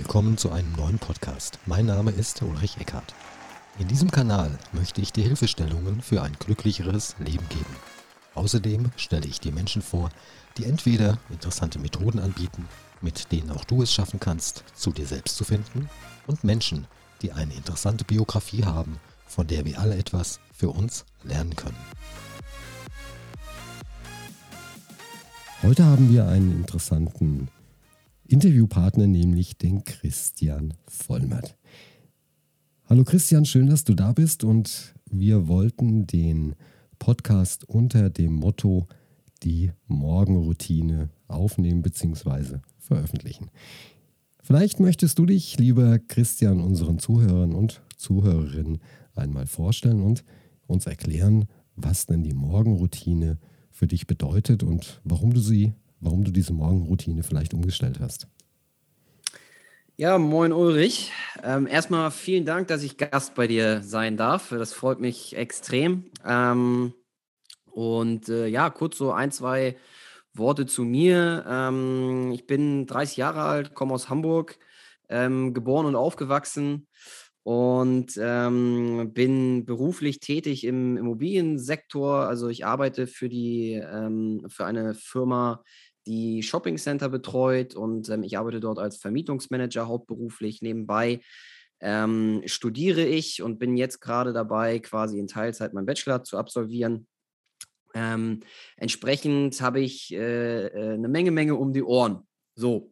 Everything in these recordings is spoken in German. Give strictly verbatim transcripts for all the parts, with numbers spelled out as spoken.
willkommen zu einem neuen Podcast. Mein Name ist Ulrich Eckhardt. In diesem Kanal möchte ich dir Hilfestellungen für ein glücklicheres Leben geben. Außerdem stelle ich dir Menschen vor, die entweder interessante Methoden anbieten, mit denen auch du es schaffen kannst, zu dir selbst zu finden, und Menschen, die eine interessante Biografie haben, von der wir alle etwas für uns lernen können. Heute haben wir einen interessanten Interviewpartner, nämlich den Christian Vollmerth. Hallo Christian, schön, dass du da bist, und wir wollten den Podcast unter dem Motto die Morgenroutine aufnehmen bzw. veröffentlichen. Vielleicht möchtest du dich, lieber Christian, unseren Zuhörern und Zuhörerinnen einmal vorstellen und uns erklären, was denn die Morgenroutine für dich bedeutet und warum du sie, warum du diese Morgenroutine vielleicht umgestellt hast. Ja, moin Ulrich. Ähm, erstmal vielen Dank, dass ich Gast bei dir sein darf. Das freut mich extrem. Ähm, und äh, ja, kurz so ein, zwei Worte zu mir. Ähm, ich bin dreißig Jahre alt, komme aus Hamburg, ähm, geboren und aufgewachsen und ähm, bin beruflich tätig im Immobiliensektor. Also ich arbeite für die ähm, für eine Firma, die Shoppingcenter betreut, und ähm, ich arbeite dort als Vermietungsmanager hauptberuflich. Nebenbei ähm, studiere ich und bin jetzt gerade dabei, quasi in Teilzeit meinen Bachelor zu absolvieren. Ähm, entsprechend habe ich äh, äh, eine Menge, Menge um die Ohren. So.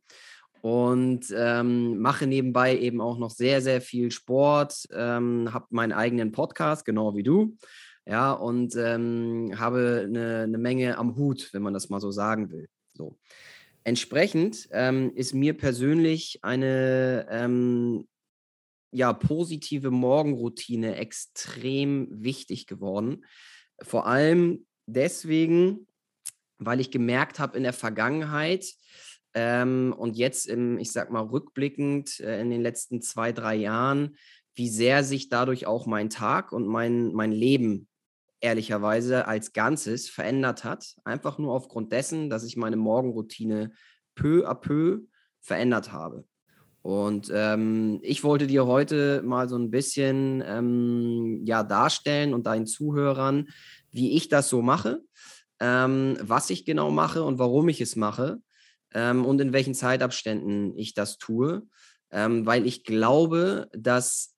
Und ähm, mache nebenbei eben auch noch sehr, sehr viel Sport, ähm, habe meinen eigenen Podcast, genau wie du. Ja, und ähm, habe eine, eine Menge am Hut, wenn man das mal so sagen will. So. Entsprechend ähm, ist mir persönlich eine ähm, ja, positive Morgenroutine extrem wichtig geworden. Vor allem deswegen, weil ich gemerkt habe in der Vergangenheit ähm, und jetzt im, ich sag mal, rückblickend äh, in den letzten zwei, drei Jahren, wie sehr sich dadurch auch mein Tag und mein, mein Leben ehrlicherweise als Ganzes verändert hat. Einfach nur aufgrund dessen, dass ich meine Morgenroutine peu à peu verändert habe. Und ähm, ich wollte dir heute mal so ein bisschen ähm, ja, darstellen und deinen Zuhörern, wie ich das so mache, ähm, was ich genau mache und warum ich es mache, ähm, und in welchen Zeitabständen ich das tue, ähm, weil ich glaube, dass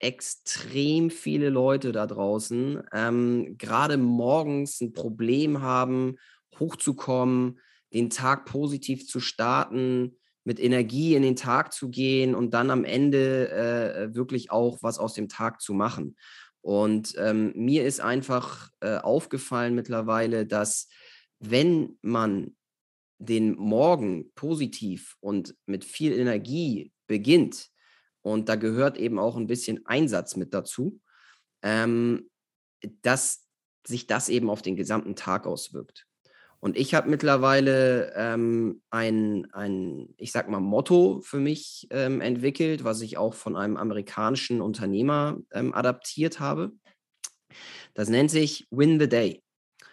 extrem viele Leute da draußen ähm, gerade morgens ein Problem haben, hochzukommen, den Tag positiv zu starten, mit Energie in den Tag zu gehen und dann am Ende äh, wirklich auch was aus dem Tag zu machen. Und ähm, mir ist einfach äh, aufgefallen mittlerweile, dass wenn man den Morgen positiv und mit viel Energie beginnt, und da gehört eben auch ein bisschen Einsatz mit dazu, ähm, dass sich das eben auf den gesamten Tag auswirkt. Und ich habe mittlerweile ähm, ein, ein, ich sag mal, Motto für mich ähm, entwickelt, was ich auch von einem amerikanischen Unternehmer ähm, adaptiert habe. Das nennt sich Win the Day.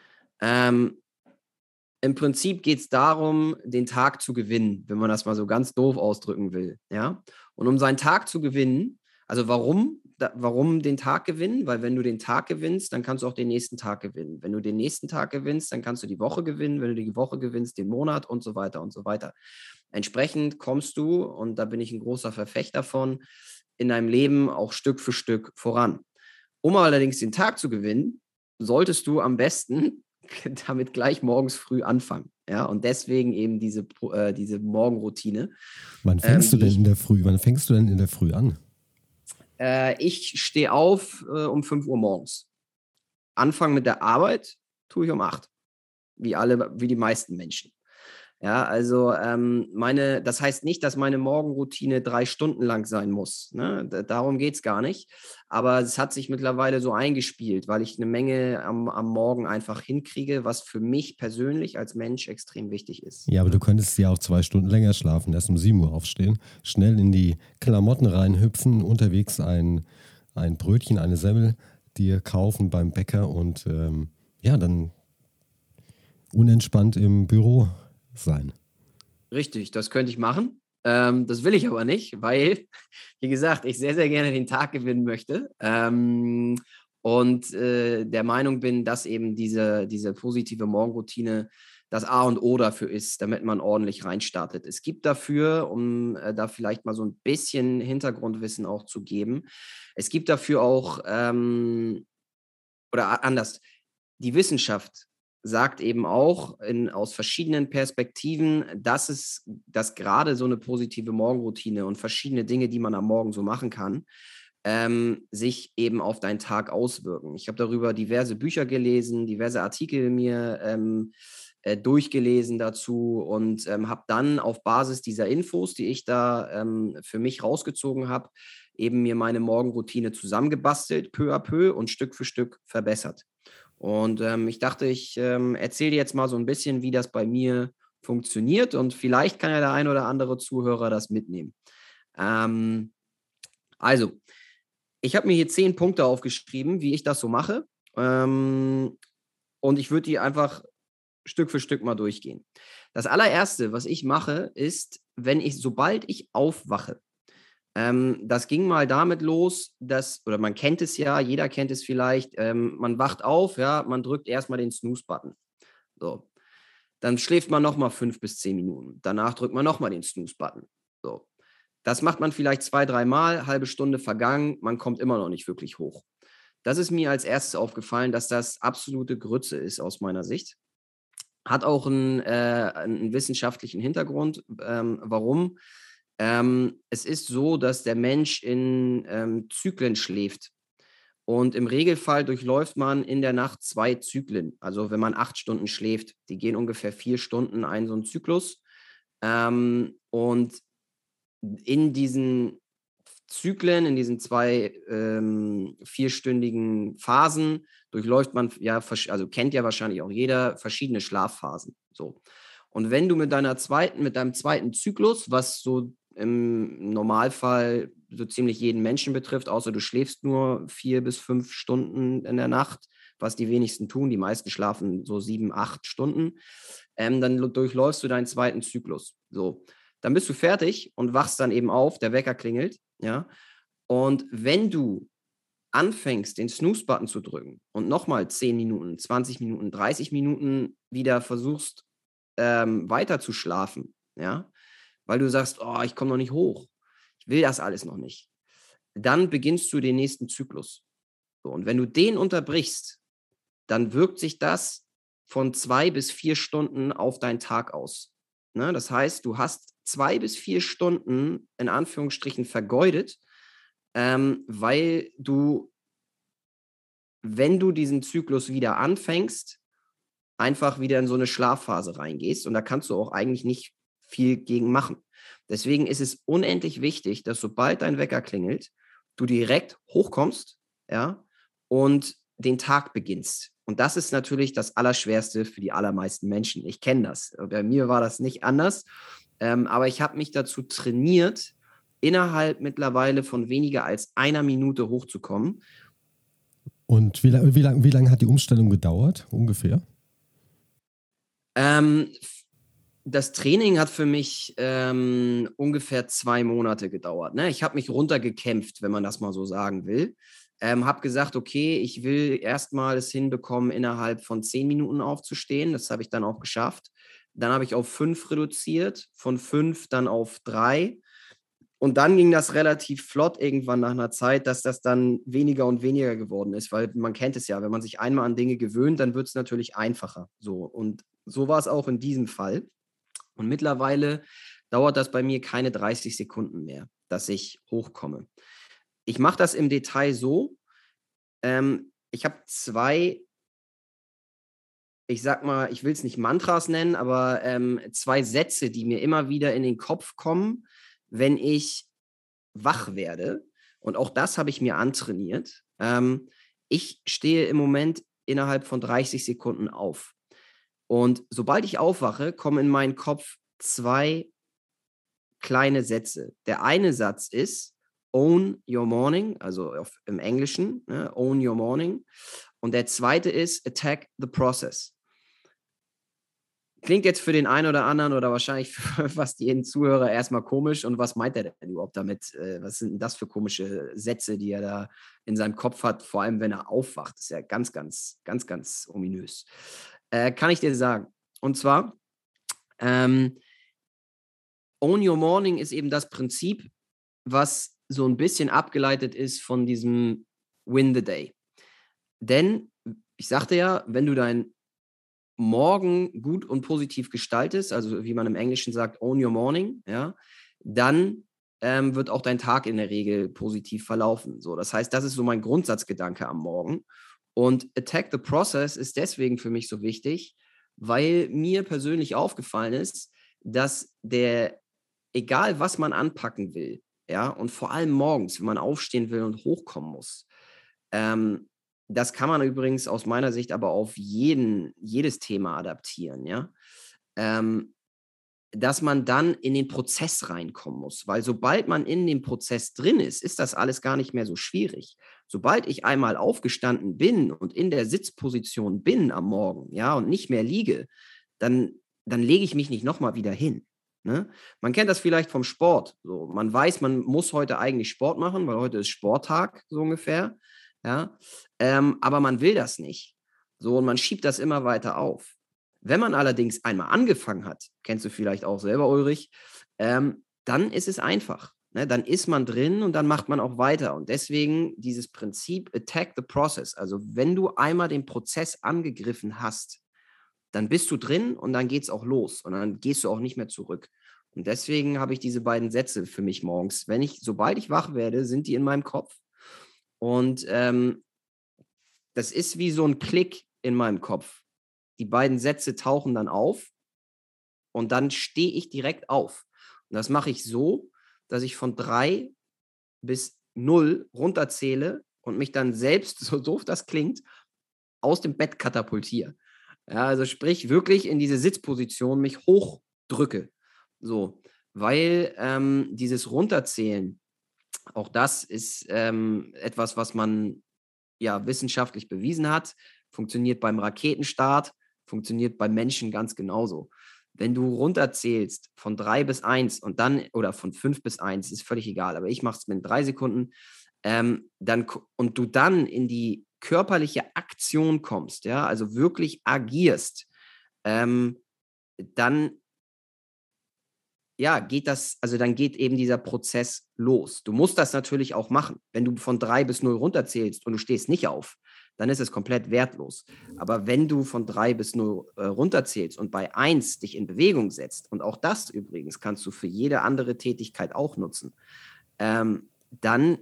Ähm, Im Prinzip geht es darum, den Tag zu gewinnen, wenn man das mal so ganz doof ausdrücken will. Ja? Und um seinen Tag zu gewinnen, also warum, da, warum den Tag gewinnen? Weil wenn du den Tag gewinnst, dann kannst du auch den nächsten Tag gewinnen. Wenn du den nächsten Tag gewinnst, dann kannst du die Woche gewinnen. Wenn du die Woche gewinnst, den Monat und so weiter und so weiter. Entsprechend kommst du, und da bin ich ein großer Verfechter von, in deinem Leben auch Stück für Stück voran. Um allerdings den Tag zu gewinnen, solltest du am besten damit gleich morgens früh anfangen. Ja, und deswegen eben diese, äh, diese Morgenroutine. Wann fängst ähm, du denn ich, in der Früh? Wann fängst du denn in der Früh an? äh, ich stehe auf äh, um fünf Uhr morgens. Anfangen mit der Arbeit tue ich um acht. Wie alle, wie die meisten Menschen. Ja, also ähm, meine, das heißt nicht, dass meine Morgenroutine drei Stunden lang sein muss. Ne? D- darum geht es gar nicht. Aber es hat sich mittlerweile so eingespielt, weil ich eine Menge am, am Morgen einfach hinkriege, was für mich persönlich als Mensch extrem wichtig ist. Ja, aber du Ne? könntest ja auch zwei Stunden länger schlafen, erst um sieben Uhr aufstehen, schnell in die Klamotten reinhüpfen, unterwegs ein, ein Brötchen, eine Semmel dir kaufen beim Bäcker und ähm, ja, dann unentspannt im Büro sein. Richtig, das könnte ich machen. Ähm, das will ich aber nicht, weil, wie gesagt, ich sehr, sehr gerne den Tag gewinnen möchte. Ähm, und äh, der Meinung bin, dass eben diese, diese positive Morgenroutine das A und O dafür ist, damit man ordentlich reinstartet. Es gibt dafür, um äh, da vielleicht mal so ein bisschen Hintergrundwissen auch zu geben, es gibt dafür auch, ähm, oder anders, die Wissenschaft sagt eben auch in, aus verschiedenen Perspektiven, dass es, dass gerade so eine positive Morgenroutine und verschiedene Dinge, die man am Morgen so machen kann, ähm, sich eben auf deinen Tag auswirken. Ich habe darüber diverse Bücher gelesen, diverse Artikel mir ähm, äh, durchgelesen dazu und ähm, habe dann auf Basis dieser Infos, die ich da ähm, für mich rausgezogen habe, eben mir meine Morgenroutine zusammengebastelt, peu à peu und Stück für Stück verbessert. Und ähm, ich dachte, ich ähm, erzähle dir jetzt mal so ein bisschen, wie das bei mir funktioniert und vielleicht kann ja der ein oder andere Zuhörer das mitnehmen. Ähm, also, ich habe mir hier zehn Punkte aufgeschrieben, wie ich das so mache. Ähm, und ich würde die einfach Stück für Stück mal durchgehen. Das allererste, was ich mache, ist, wenn ich, sobald ich aufwache, ähm, das ging mal damit los, dass, oder man kennt es ja, jeder kennt es vielleicht, ähm, man wacht auf, ja, man drückt erstmal den Snooze-Button. So. Dann schläft man nochmal fünf bis zehn Minuten. Danach drückt man nochmal den Snooze-Button. So. Das macht man vielleicht zwei, dreimal, halbe Stunde vergangen, man kommt immer noch nicht wirklich hoch. Das ist mir als erstes aufgefallen, dass das absolute Grütze ist aus meiner Sicht. Hat auch einen, äh, einen wissenschaftlichen Hintergrund. Ähm, warum? Ähm, es ist so, dass der Mensch in ähm, Zyklen schläft. Und im Regelfall durchläuft man in der Nacht zwei Zyklen. Also wenn man acht Stunden schläft, die gehen ungefähr vier Stunden ein, so ein Zyklus. Ähm, und in diesen Zyklen, in diesen zwei ähm, vierstündigen Phasen durchläuft man, ja, also kennt ja wahrscheinlich auch jeder, verschiedene Schlafphasen. So. Und wenn du mit deiner zweiten, mit deinem zweiten Zyklus, was so im Normalfall so ziemlich jeden Menschen betrifft, außer du schläfst nur vier bis fünf Stunden in der Nacht, was die wenigsten tun, die meisten schlafen so sieben, acht Stunden, ähm, dann durchläufst du deinen zweiten Zyklus. So. Dann bist du fertig und wachst dann eben auf, der Wecker klingelt, ja. Und wenn du anfängst, den Snooze-Button zu drücken und nochmal zehn Minuten, zwanzig Minuten, dreißig Minuten wieder versuchst, ähm, weiter zu schlafen, ja, weil du sagst, oh, ich komme noch nicht hoch, ich will das alles noch nicht, dann beginnst du den nächsten Zyklus. So, und wenn du den unterbrichst, dann wirkt sich das von zwei bis vier Stunden auf deinen Tag aus. Ne? Das heißt, du hast zwei bis vier Stunden in Anführungsstrichen vergeudet, ähm, weil du, wenn du diesen Zyklus wieder anfängst, einfach wieder in so eine Schlafphase reingehst und da kannst du auch eigentlich nicht viel gegen machen. Deswegen ist es unendlich wichtig, dass sobald dein Wecker klingelt, du direkt hochkommst, ja, und den Tag beginnst. Und das ist natürlich das Allerschwerste für die allermeisten Menschen. Ich kenne das. Bei mir war das nicht anders. Ähm, aber ich habe mich dazu trainiert, innerhalb mittlerweile von weniger als einer Minute hochzukommen. Und wie, lang, wie, lang, wie lange hat die Umstellung gedauert, ungefähr? Ähm, das Training hat für mich ähm, ungefähr zwei Monate gedauert. Ne? Ich habe mich runtergekämpft, wenn man das mal so sagen will. Ähm, habe gesagt, okay, ich will erstmal es hinbekommen, innerhalb von zehn Minuten aufzustehen. Das habe ich dann auch geschafft. Dann habe ich auf fünf reduziert, von fünf dann auf drei. Und dann ging das relativ flott irgendwann nach einer Zeit, dass das dann weniger und weniger geworden ist, weil man kennt es ja, wenn man sich einmal an Dinge gewöhnt, dann wird es natürlich einfacher. So. Und so war es auch in diesem Fall. Und mittlerweile dauert das bei mir keine dreißig Sekunden mehr, dass ich hochkomme. Ich mache das im Detail so, ähm, ich habe zwei, ich sag mal, ich will es nicht Mantras nennen, aber ähm, zwei Sätze, die mir immer wieder in den Kopf kommen, wenn ich wach werde. Und auch das habe ich mir antrainiert. Ähm, ich stehe im Moment innerhalb von dreißig Sekunden auf. Und sobald ich aufwache, kommen in meinen Kopf zwei kleine Sätze. Der eine Satz ist Own your morning, also auf, im Englischen, ne, Own your morning. Und der zweite ist Attack the process. klingt jetzt für den einen oder anderen oder wahrscheinlich für fast jeden Zuhörer erstmal komisch. Und was meint er denn überhaupt damit? Äh, was sind denn das für komische Sätze, die er da in seinem Kopf hat, vor allem wenn er aufwacht? Das ist ja ganz, ganz, ganz, ganz ominös. Äh, kann ich dir sagen. Und zwar, ähm, Own Your Morning ist eben das Prinzip, was so ein bisschen abgeleitet ist von diesem Win the Day. Denn ich sagte ja, wenn du dein Morgen gut und positiv gestaltest, also wie man im Englischen sagt, own your morning, ja, dann ähm, wird auch dein Tag in der Regel positiv verlaufen. So, das heißt, das ist so mein Grundsatzgedanke am Morgen. Und Attack the Process ist deswegen für mich so wichtig, weil mir persönlich aufgefallen ist, dass der, egal was man anpacken will, ja, und vor allem morgens, wenn man aufstehen will und hochkommen muss, ähm, das kann man übrigens aus meiner Sicht aber auf jeden, jedes Thema adaptieren, ja. Ähm, dass man dann in den Prozess reinkommen muss, weil sobald man in dem Prozess drin ist, ist das alles gar nicht mehr so schwierig. Sobald ich einmal aufgestanden bin und in der Sitzposition bin am Morgen, ja, und nicht mehr liege, dann, dann lege ich mich nicht nochmal wieder hin. Ne? Man kennt das vielleicht vom Sport. So, man weiß, man muss heute eigentlich Sport machen, weil heute ist Sporttag, so ungefähr. Ja, ähm, aber man will das nicht. So, und man schiebt das immer weiter auf. Wenn man allerdings einmal angefangen hat, kennst du vielleicht auch selber, Ulrich, ähm, dann ist es einfach. Ne? Dann ist man drin und dann macht man auch weiter. Und deswegen dieses Prinzip Attack the Process. Also wenn du einmal den Prozess angegriffen hast, dann bist du drin und dann geht es auch los. Und dann gehst du auch nicht mehr zurück. Und deswegen habe ich diese beiden Sätze für mich morgens. Wenn ich, sobald ich wach werde, sind die in meinem Kopf. Und ähm, das ist wie so ein Klick in meinem Kopf. Die beiden Sätze tauchen dann auf und dann stehe ich direkt auf. Und das mache ich so, dass ich von drei bis null runterzähle und mich dann selbst, so doof das klingt, aus dem Bett katapultiere. Ja, also sprich, wirklich in diese Sitzposition mich hochdrücke. So, weil ähm, dieses Runterzählen, auch das ist ähm, etwas, was man ja wissenschaftlich bewiesen hat, funktioniert beim Raketenstart, funktioniert beim Menschen ganz genauso. Wenn du runterzählst von drei bis eins und dann, oder von fünf bis eins, ist völlig egal, aber ich mache es mit drei Sekunden, ähm, dann, und du dann in die körperliche Aktion kommst, ja, also wirklich agierst, ähm, dann ja, geht das, also dann geht eben dieser Prozess los. Du musst das natürlich auch machen. Wenn du von drei bis null runterzählst und du stehst nicht auf, dann ist es komplett wertlos. Aber wenn du von drei bis null äh, runterzählst und bei eins dich in Bewegung setzt, und auch das übrigens kannst du für jede andere Tätigkeit auch nutzen, ähm, dann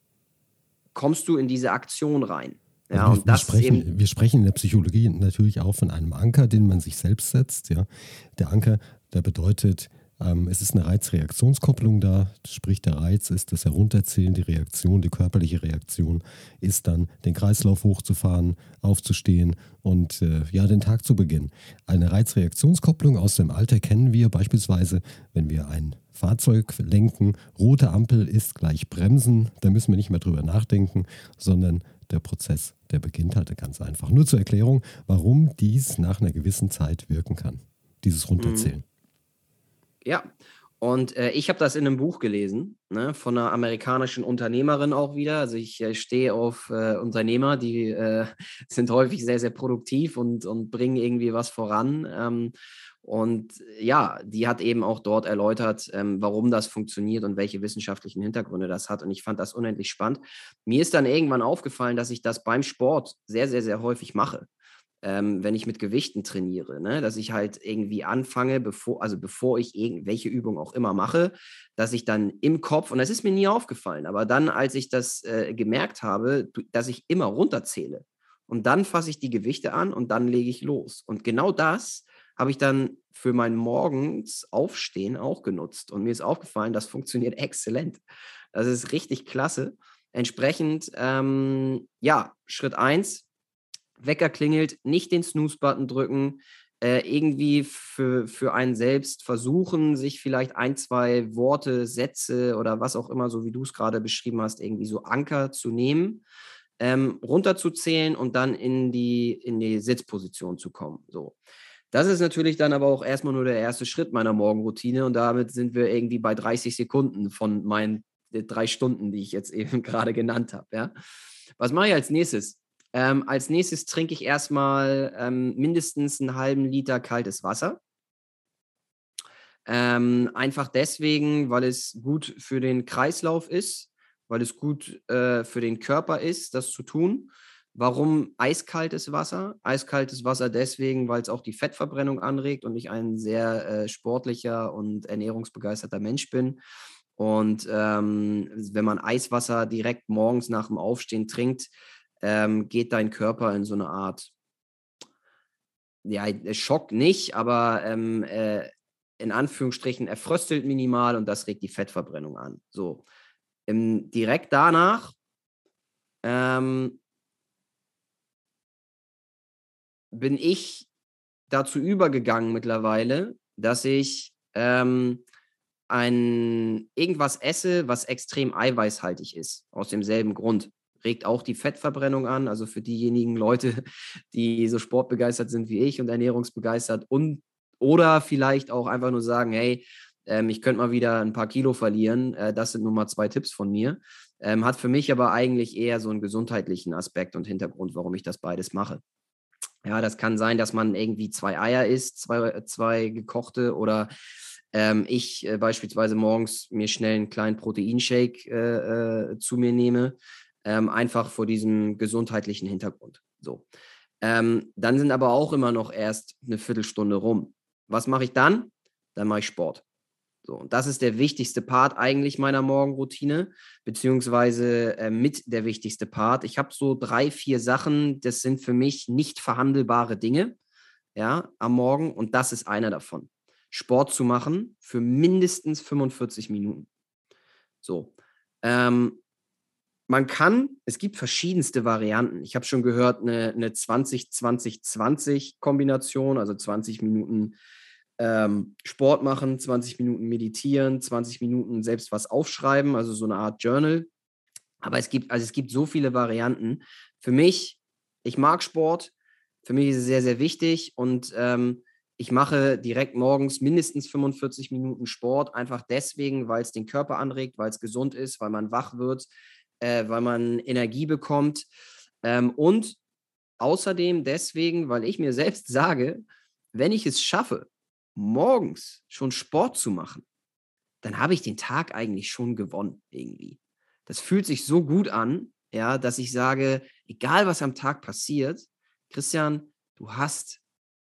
kommst du in diese Aktion rein. Ja, wir, und wir, das ist eben, sprechen, wir sprechen in der Psychologie natürlich auch von einem Anker, den man sich selbst setzt. Ja. Der Anker, der bedeutet, ähm, es ist eine Reizreaktionskopplung da, sprich der Reiz ist das Herunterzählen, die Reaktion, die körperliche Reaktion ist dann, den Kreislauf hochzufahren, aufzustehen und äh, ja, den Tag zu beginnen. Eine Reizreaktionskopplung aus dem Alter kennen wir beispielsweise, wenn wir ein Fahrzeug lenken, rote Ampel ist gleich Bremsen, da müssen wir nicht mehr drüber nachdenken, sondern der Prozess, der beginnt halt ganz einfach. Nur zur Erklärung, warum dies nach einer gewissen Zeit wirken kann, dieses Runterzählen. Ja, und äh, ich habe das in einem Buch gelesen, ne, von einer amerikanischen Unternehmerin auch wieder. Also ich äh, stehe auf äh, Unternehmer, die äh, sind häufig sehr, sehr produktiv und, und bringen irgendwie was voran. Ähm, und ja, die hat eben auch dort erläutert, ähm, warum das funktioniert und welche wissenschaftlichen Hintergründe das hat. Und ich fand das unendlich spannend. Mir ist dann irgendwann aufgefallen, dass ich das beim Sport sehr, sehr, sehr häufig mache. Ähm, wenn ich mit Gewichten trainiere, ne? Dass ich halt irgendwie anfange, bevor, also bevor ich irgendwelche Übung auch immer mache, dass ich dann im Kopf, und das ist mir nie aufgefallen, aber dann, als ich das äh, gemerkt habe, dass ich immer runterzähle und dann fasse ich die Gewichte an und dann lege ich los. Und genau das habe ich dann für mein morgens Aufstehen auch genutzt. Und mir ist aufgefallen, das funktioniert exzellent. Das ist richtig klasse. Entsprechend, ähm, ja, Schritt eins, Wecker klingelt, nicht den Snooze-Button drücken, äh, irgendwie für, für einen selbst versuchen, sich vielleicht ein, zwei Worte, Sätze oder was auch immer, so wie du es gerade beschrieben hast, irgendwie so Anker zu nehmen, ähm, runterzuzählen und dann in die, in die Sitzposition zu kommen. So. Das ist natürlich dann aber auch erstmal nur der erste Schritt meiner Morgenroutine und damit sind wir irgendwie bei dreißig Sekunden von meinen äh, drei Stunden, die ich jetzt eben gerade genannt habe. Ja? Was mache ich als nächstes? Ähm, als nächstes trinke ich erstmal ähm, mindestens einen halben Liter kaltes Wasser. Ähm, einfach deswegen, weil es gut für den Kreislauf ist, weil es gut äh, für den Körper ist, das zu tun. Warum eiskaltes Wasser? Eiskaltes Wasser deswegen, weil es auch die Fettverbrennung anregt und ich ein sehr äh, sportlicher und ernährungsbegeisterter Mensch bin. Und ähm, wenn man Eiswasser direkt morgens nach dem Aufstehen trinkt, ähm, geht dein Körper in so eine Art, ja, Schock nicht, aber ähm, äh, in Anführungsstrichen, er fröstelt minimal und das regt die Fettverbrennung an. So. Ähm, direkt danach ähm, bin ich dazu übergegangen mittlerweile, dass ich ähm, ein, irgendwas esse, was extrem eiweißhaltig ist, aus demselben Grund. Regt auch die Fettverbrennung an, also für diejenigen Leute, die so sportbegeistert sind wie ich und ernährungsbegeistert und oder vielleicht auch einfach nur sagen, hey, ähm, ich könnte mal wieder ein paar Kilo verlieren, äh, das sind nur mal zwei Tipps von mir. Ähm, hat für mich aber eigentlich eher so einen gesundheitlichen Aspekt und Hintergrund, warum ich das beides mache. Ja, das kann sein, dass man irgendwie zwei Eier isst, zwei, zwei gekochte oder ähm, ich äh, beispielsweise morgens mir schnell einen kleinen Proteinshake äh, äh, zu mir nehme, ähm, einfach vor diesem gesundheitlichen Hintergrund. So. Ähm, dann sind aber auch immer noch erst eine Viertelstunde rum. Was mache ich dann? Dann mache ich Sport. So, und das ist der wichtigste Part eigentlich meiner Morgenroutine, beziehungsweise äh, mit der wichtigste Part. Ich habe so drei, vier Sachen, das sind für mich nicht verhandelbare Dinge, ja, am Morgen und das ist einer davon. Sport zu machen für mindestens fünfundvierzig Minuten. So. Ähm, man kann, es gibt verschiedenste Varianten. Ich habe schon gehört, eine, eine zwanzig zwanzig zwanzig Kombination, also zwanzig Minuten ähm, Sport machen, zwanzig Minuten meditieren, zwanzig Minuten selbst was aufschreiben, also so eine Art Journal. Aber es gibt, also es gibt so viele Varianten. Für mich, ich mag Sport, für mich ist es sehr, sehr wichtig und ähm, ich mache direkt morgens mindestens fünfundvierzig Minuten Sport, einfach deswegen, weil es den Körper anregt, weil es gesund ist, weil man wach wird, äh, weil man Energie bekommt. Ähm, und außerdem deswegen, weil ich mir selbst sage, wenn ich es schaffe, morgens schon Sport zu machen, dann habe ich den Tag eigentlich schon gewonnen irgendwie. Das fühlt sich so gut an, ja, dass ich sage, egal was am Tag passiert, Christian, du hast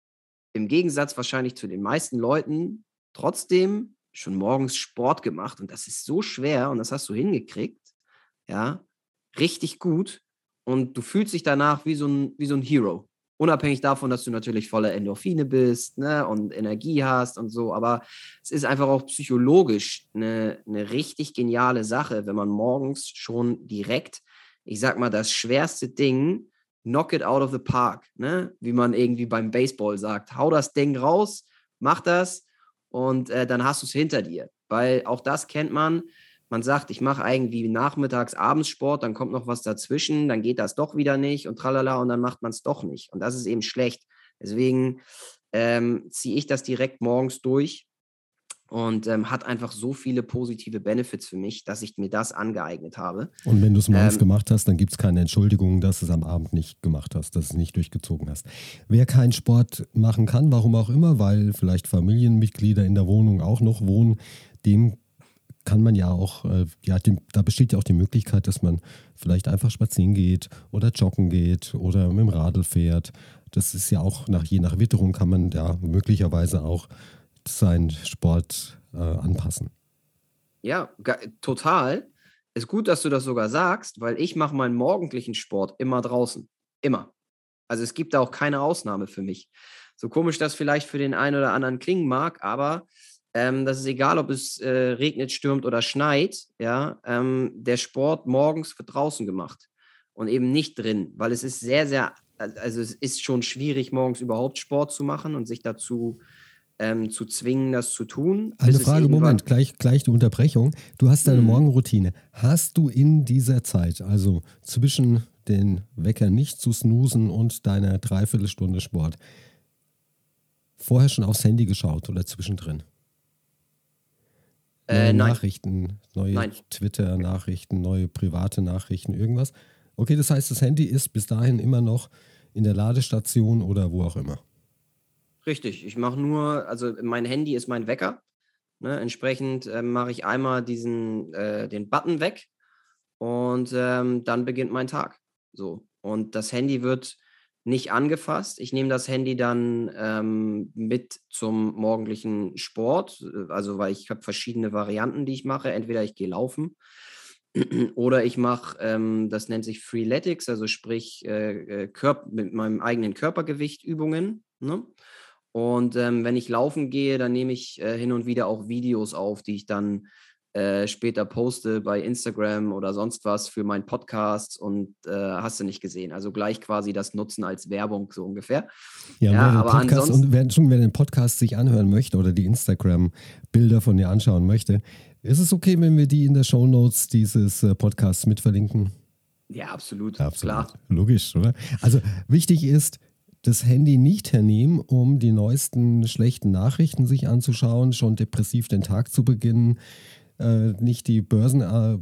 im Gegensatz wahrscheinlich zu den meisten Leuten trotzdem schon morgens Sport gemacht und das ist so schwer und das hast du hingekriegt, ja, richtig gut und du fühlst dich danach wie so ein, wie so ein Hero. Unabhängig davon, dass du natürlich voller Endorphine bist, ne, und Energie hast und so, aber es ist einfach auch psychologisch eine, eine richtig geniale Sache, wenn man morgens schon direkt, ich sag mal, das schwerste Ding, knock it out of the park, ne, wie man irgendwie beim Baseball sagt, hau das Ding raus, mach das und äh, dann hast du es hinter dir, weil auch das kennt man. Man sagt, ich mache irgendwie nachmittags, abends Sport, dann kommt noch was dazwischen, dann geht das doch wieder nicht und tralala und dann macht man es doch nicht. Und das ist eben schlecht. Deswegen ähm, ziehe ich das direkt morgens durch und ähm, hat einfach so viele positive Benefits für mich, dass ich mir das angeeignet habe. Und wenn du es morgens Ähm, gemacht hast, dann gibt es keine Entschuldigung, dass du es am Abend nicht gemacht hast, dass du es nicht durchgezogen hast. Wer keinen Sport machen kann, warum auch immer, weil vielleicht Familienmitglieder in der Wohnung auch noch wohnen, dem kann man ja auch, äh, ja, dem, da besteht ja auch die Möglichkeit, dass man vielleicht einfach spazieren geht oder joggen geht oder mit dem Radl fährt. Das ist ja auch, nach, je nach Witterung kann man ja möglicherweise auch seinen Sport äh, anpassen. Ja, ga- total. Ist gut, dass du das sogar sagst, weil ich mache meinen morgendlichen Sport immer draußen. Immer. Also es gibt da auch keine Ausnahme für mich. So komisch das vielleicht für den einen oder anderen klingen mag, aber ähm, das ist egal, ob es äh, regnet, stürmt oder schneit. Ja, ähm, der Sport morgens wird draußen gemacht und eben nicht drin, weil es ist sehr, sehr, also es ist schon schwierig, morgens überhaupt Sport zu machen und sich dazu ähm, zu zwingen, das zu tun, bis Eine es Frage, irgendwann. Moment, gleich, gleich die Unterbrechung. Du hast deine Mhm. Morgenroutine. Hast du in dieser Zeit, also zwischen den Wecker nicht zu snoosen und deiner Dreiviertelstunde Sport, vorher schon aufs Handy geschaut oder zwischendrin? Neue Äh, nein, Nachrichten, neue nein. Twitter-Nachrichten, neue private Nachrichten, irgendwas? Okay, das heißt, das Handy ist bis dahin immer noch in der Ladestation oder wo auch immer. Richtig. Ich mache nur, also mein Handy ist mein Wecker. Ne? Entsprechend äh, mache ich einmal diesen, äh, den Button weg und ähm, dann beginnt mein Tag. So. Und das Handy wird nicht angefasst. Ich nehme das Handy dann ähm, mit zum morgendlichen Sport, äh, also weil ich habe verschiedene Varianten, die ich mache. Entweder ich gehe laufen oder ich mache, ähm, das nennt sich Freeletics, also sprich äh, äh, Körp- mit meinem eigenen Körpergewicht Übungen. Ne? Und ähm, wenn ich laufen gehe, dann nehme ich äh, hin und wieder auch Videos auf, die ich dann äh, später poste bei Instagram oder sonst was für meinen Podcast und äh, hast du nicht gesehen. Also gleich quasi das Nutzen als Werbung so ungefähr. Ja, und Ja, wer den aber Podcast und ansonsten, wer, schon wer den Podcast sich anhören möchte oder die Instagram-Bilder von dir anschauen möchte, ist es okay, wenn wir die in der Shownotes dieses äh, Podcasts mitverlinken? ja, absolut, Absolut. klar. Logisch, oder? Also wichtig ist, das Handy nicht hernehmen, um die neuesten schlechten Nachrichten sich anzuschauen, schon depressiv den Tag zu beginnen, äh, nicht die Börsen, äh,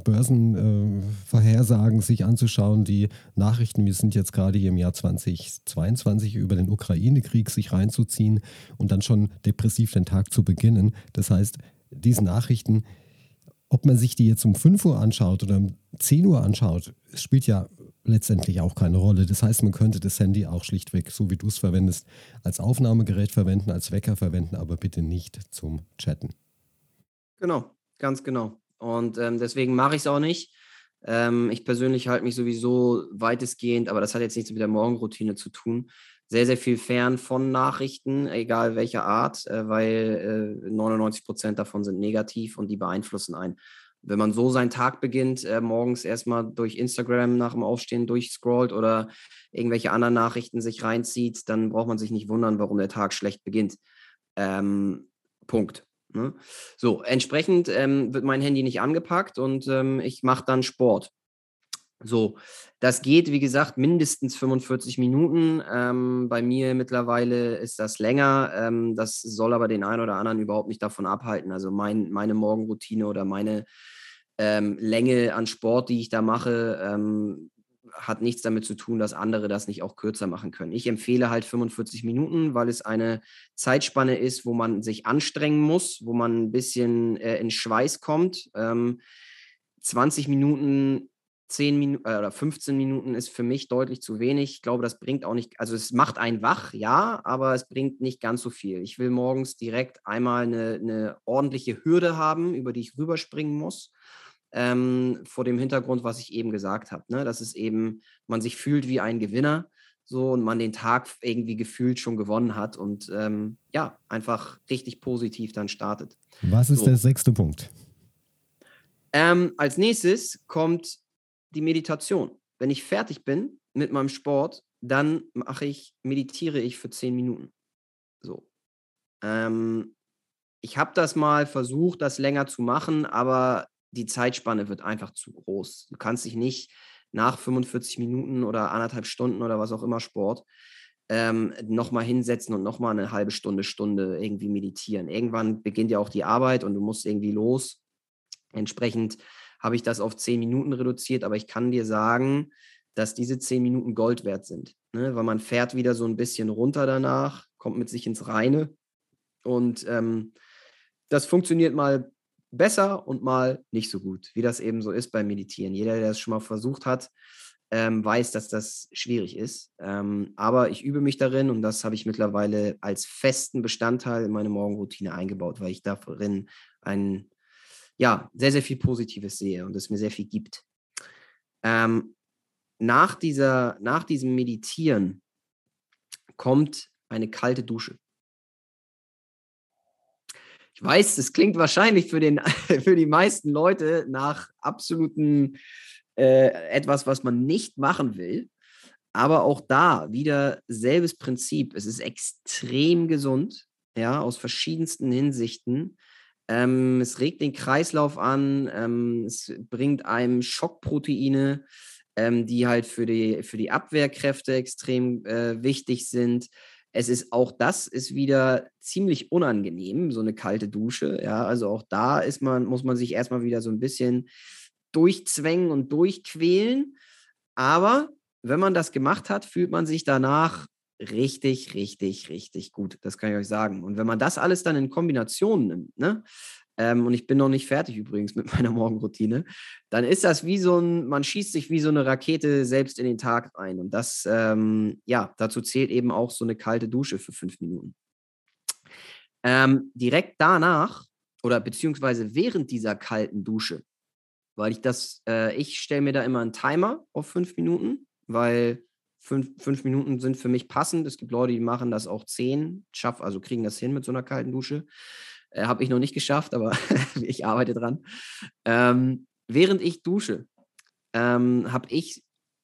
Börsenvorhersagen sich anzuschauen, die Nachrichten, wir sind jetzt gerade hier im Jahr zwanzig zweiundzwanzig über den Ukraine-Krieg sich reinzuziehen und dann schon depressiv den Tag zu beginnen. Das heißt, diese Nachrichten, ob man sich die jetzt um fünf Uhr anschaut oder um zehn Uhr anschaut, es spielt ja letztendlich auch keine Rolle. Das heißt, man könnte das Handy auch schlichtweg, so wie du es verwendest, als Aufnahmegerät verwenden, als Wecker verwenden, aber bitte nicht zum Chatten. Genau, ganz genau. Und ähm, deswegen mache ich es auch nicht. Ähm, ich persönlich halte mich sowieso weitestgehend, aber das hat jetzt nichts mit der Morgenroutine zu tun, sehr, sehr viel fern von Nachrichten, egal welcher Art, äh, weil äh, neunundneunzig Prozent davon sind negativ und die beeinflussen einen. Wenn man so seinen Tag beginnt, äh, morgens erstmal durch Instagram nach dem Aufstehen durchscrollt oder irgendwelche anderen Nachrichten sich reinzieht, dann braucht man sich nicht wundern, warum der Tag schlecht beginnt. Ähm, Punkt. Ne? So, entsprechend ähm, wird mein Handy nicht angepackt und ähm, ich mache dann Sport. So, das geht, wie gesagt, mindestens fünfundvierzig Minuten. Ähm, bei mir mittlerweile ist das länger. Ähm, das soll aber den einen oder anderen überhaupt nicht davon abhalten. Also mein, meine Morgenroutine oder meine ähm, Länge an Sport, die ich da mache, ähm, hat nichts damit zu tun, dass andere das nicht auch kürzer machen können. Ich empfehle halt fünfundvierzig Minuten, weil es eine Zeitspanne ist, wo man sich anstrengen muss, wo man ein bisschen äh, in Schweiß kommt. Ähm, zwanzig Minuten, zehn Minuten äh, oder fünfzehn Minuten ist für mich deutlich zu wenig. Ich glaube, das bringt auch nicht, also es macht einen wach, ja, aber es bringt nicht ganz so viel. Ich will morgens direkt einmal eine, eine ordentliche Hürde haben, über die ich rüberspringen muss. Ähm, vor dem Hintergrund, was ich eben gesagt habe, ne? Dass es eben, man sich fühlt wie ein Gewinner, so und man den Tag irgendwie gefühlt schon gewonnen hat und ähm, ja, einfach richtig positiv dann startet. Was ist der So, sechste Punkt? ähm, als nächstes kommt die Meditation. Wenn ich fertig bin mit meinem Sport, dann mache ich, meditiere ich für zehn Minuten. So. Ähm, ich habe das mal versucht, das länger zu machen, aber die Zeitspanne wird einfach zu groß. Du kannst dich nicht nach fünfundvierzig Minuten oder anderthalb Stunden oder was auch immer Sport ähm, nochmal hinsetzen und nochmal eine halbe Stunde, Stunde irgendwie meditieren. Irgendwann beginnt ja auch die Arbeit und du musst irgendwie los. Entsprechend habe ich das auf zehn Minuten reduziert, aber ich kann dir sagen, dass diese zehn Minuten Gold wert sind, ne? Weil man fährt wieder so ein bisschen runter danach, kommt mit sich ins Reine und ähm, das funktioniert mal besser und mal nicht so gut, wie das eben so ist beim Meditieren. Jeder, der das schon mal versucht hat, ähm, weiß, dass das schwierig ist. Ähm, aber ich übe mich darin und das habe ich mittlerweile als festen Bestandteil in meine Morgenroutine eingebaut, weil ich darin ein, ja, sehr, sehr viel Positives sehe und es mir sehr viel gibt. Ähm, nach, dieser, nach diesem Meditieren kommt eine kalte Dusche. Ich weiß, das klingt wahrscheinlich für, den, für die meisten Leute nach absoluten äh, etwas, was man nicht machen will. Aber auch da wieder selbes Prinzip. Es ist extrem gesund, ja, aus verschiedensten Hinsichten. Ähm, es regt den Kreislauf an, ähm, es bringt einem Schockproteine, ähm, die halt für die, für die Abwehrkräfte extrem äh, wichtig sind. Es ist auch das ist wieder ziemlich unangenehm, so eine kalte Dusche. Ja, also auch da ist man, muss man sich erstmal wieder so ein bisschen durchzwängen und durchquälen. Aber wenn man das gemacht hat, fühlt man sich danach richtig, richtig, richtig gut. Das kann ich euch sagen. Und wenn man das alles dann in Kombination nimmt, ne? Ähm, und ich bin noch nicht fertig übrigens mit meiner Morgenroutine, dann ist das wie so ein, man schießt sich wie so eine Rakete selbst in den Tag rein. Und das, ähm, ja, dazu zählt eben auch so eine kalte Dusche für fünf Minuten. Ähm, direkt danach oder beziehungsweise während dieser kalten Dusche, weil ich das, äh, ich stelle mir da immer einen Timer auf fünf Minuten, weil fünf, fünf Minuten sind für mich passend. Es gibt Leute, die machen das auch zehn, schaff, also kriegen das hin mit so einer kalten Dusche. Äh, Habe ich noch nicht geschafft, aber ich arbeite dran. Ähm, während ich dusche, ähm, habe ich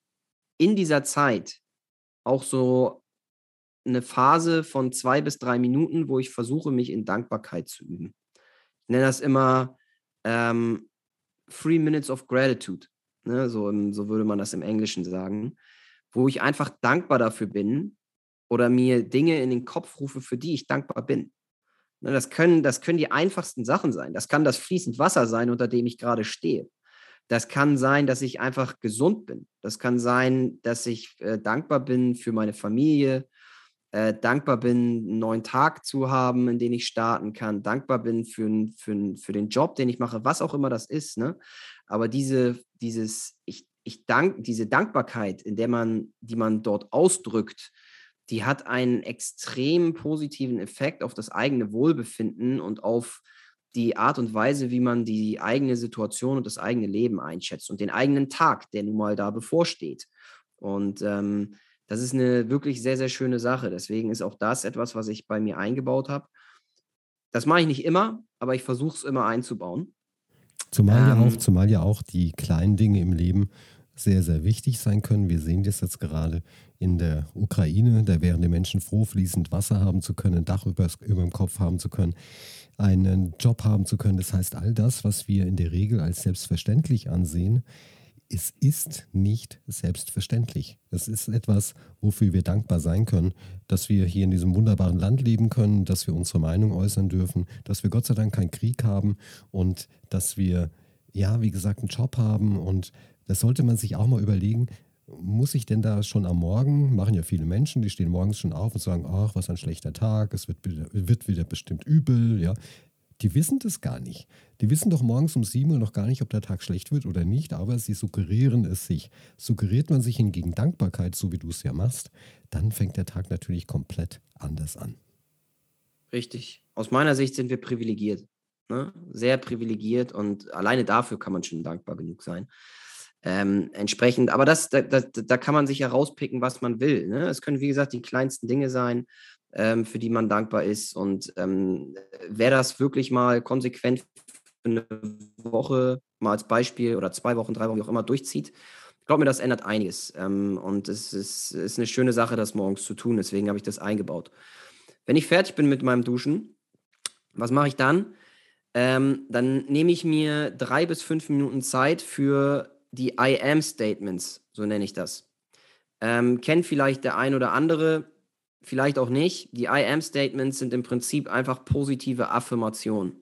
in dieser Zeit auch so eine Phase von zwei bis drei Minuten, wo ich versuche, mich in Dankbarkeit zu üben. Ich nenne das immer ähm, Three Minutes of Gratitude, ne? So, im, so würde man das im Englischen sagen, wo ich einfach dankbar dafür bin oder mir Dinge in den Kopf rufe, für die ich dankbar bin. Ne, das können, das können die einfachsten Sachen sein. Das kann das fließend Wasser sein, unter dem ich gerade stehe. Das kann sein, dass ich einfach gesund bin. Das kann sein, dass ich äh, dankbar bin für meine Familie, äh, dankbar bin, einen neuen Tag zu haben, in den ich starten kann, dankbar bin für, für, für den Job, den ich mache, was auch immer das ist. Ne? Aber diese, dieses, ich, ich dank, diese Dankbarkeit, in der man, die man dort ausdrückt, die hat einen extrem positiven Effekt auf das eigene Wohlbefinden und auf die Art und Weise, wie man die eigene Situation und das eigene Leben einschätzt und den eigenen Tag, der nun mal da bevorsteht. Und ähm, das ist eine wirklich sehr, sehr schöne Sache. Deswegen ist auch das etwas, was ich bei mir eingebaut habe. Das mache ich nicht immer, aber ich versuche es immer einzubauen. Zumal ja auch, Ähm, zumal ja auch die kleinen Dinge im Leben sehr, sehr wichtig sein können. Wir sehen das jetzt gerade in der Ukraine. Da wären die Menschen froh, fließend Wasser haben zu können, ein Dach über, über dem Kopf haben zu können, einen Job haben zu können. Das heißt, all das, was wir in der Regel als selbstverständlich ansehen, es ist nicht selbstverständlich. Es ist etwas, wofür wir dankbar sein können, dass wir hier in diesem wunderbaren Land leben können, dass wir unsere Meinung äußern dürfen, dass wir Gott sei Dank keinen Krieg haben und dass wir, ja, wie gesagt, einen Job haben. Und das sollte man sich auch mal überlegen, muss ich denn da schon am Morgen, machen ja viele Menschen, die stehen morgens schon auf und sagen, ach, was ein schlechter Tag, es wird, wieder- wird wieder bestimmt übel, ja. Die wissen das gar nicht. Die wissen doch morgens um sieben Uhr noch gar nicht, ob der Tag schlecht wird oder nicht, aber sie suggerieren es sich. Suggeriert man sich hingegen Dankbarkeit, so wie du es ja machst, dann fängt der Tag natürlich komplett anders an. Richtig. Aus meiner Sicht sind wir privilegiert. Ne? Sehr privilegiert und alleine dafür kann man schon dankbar genug sein. Ähm, entsprechend, aber das, da, da, da kann man sich ja rauspicken, was man will. Ne? Es können, wie gesagt, die kleinsten Dinge sein, ähm, für die man dankbar ist. Und ähm, wer das wirklich mal konsequent für eine Woche mal als Beispiel oder zwei Wochen, drei Wochen, wie auch immer durchzieht, ich glaube mir, das ändert einiges. Ähm, und es ist, ist eine schöne Sache, das morgens zu tun. Deswegen habe ich das eingebaut. Wenn ich fertig bin mit meinem Duschen, was mache ich dann? Ähm, dann nehme ich mir drei bis fünf Minuten Zeit für die I am Statements, so nenne ich das. Ähm, kennt vielleicht der ein oder andere, vielleicht auch nicht. Die I am Statements sind im Prinzip einfach positive Affirmationen.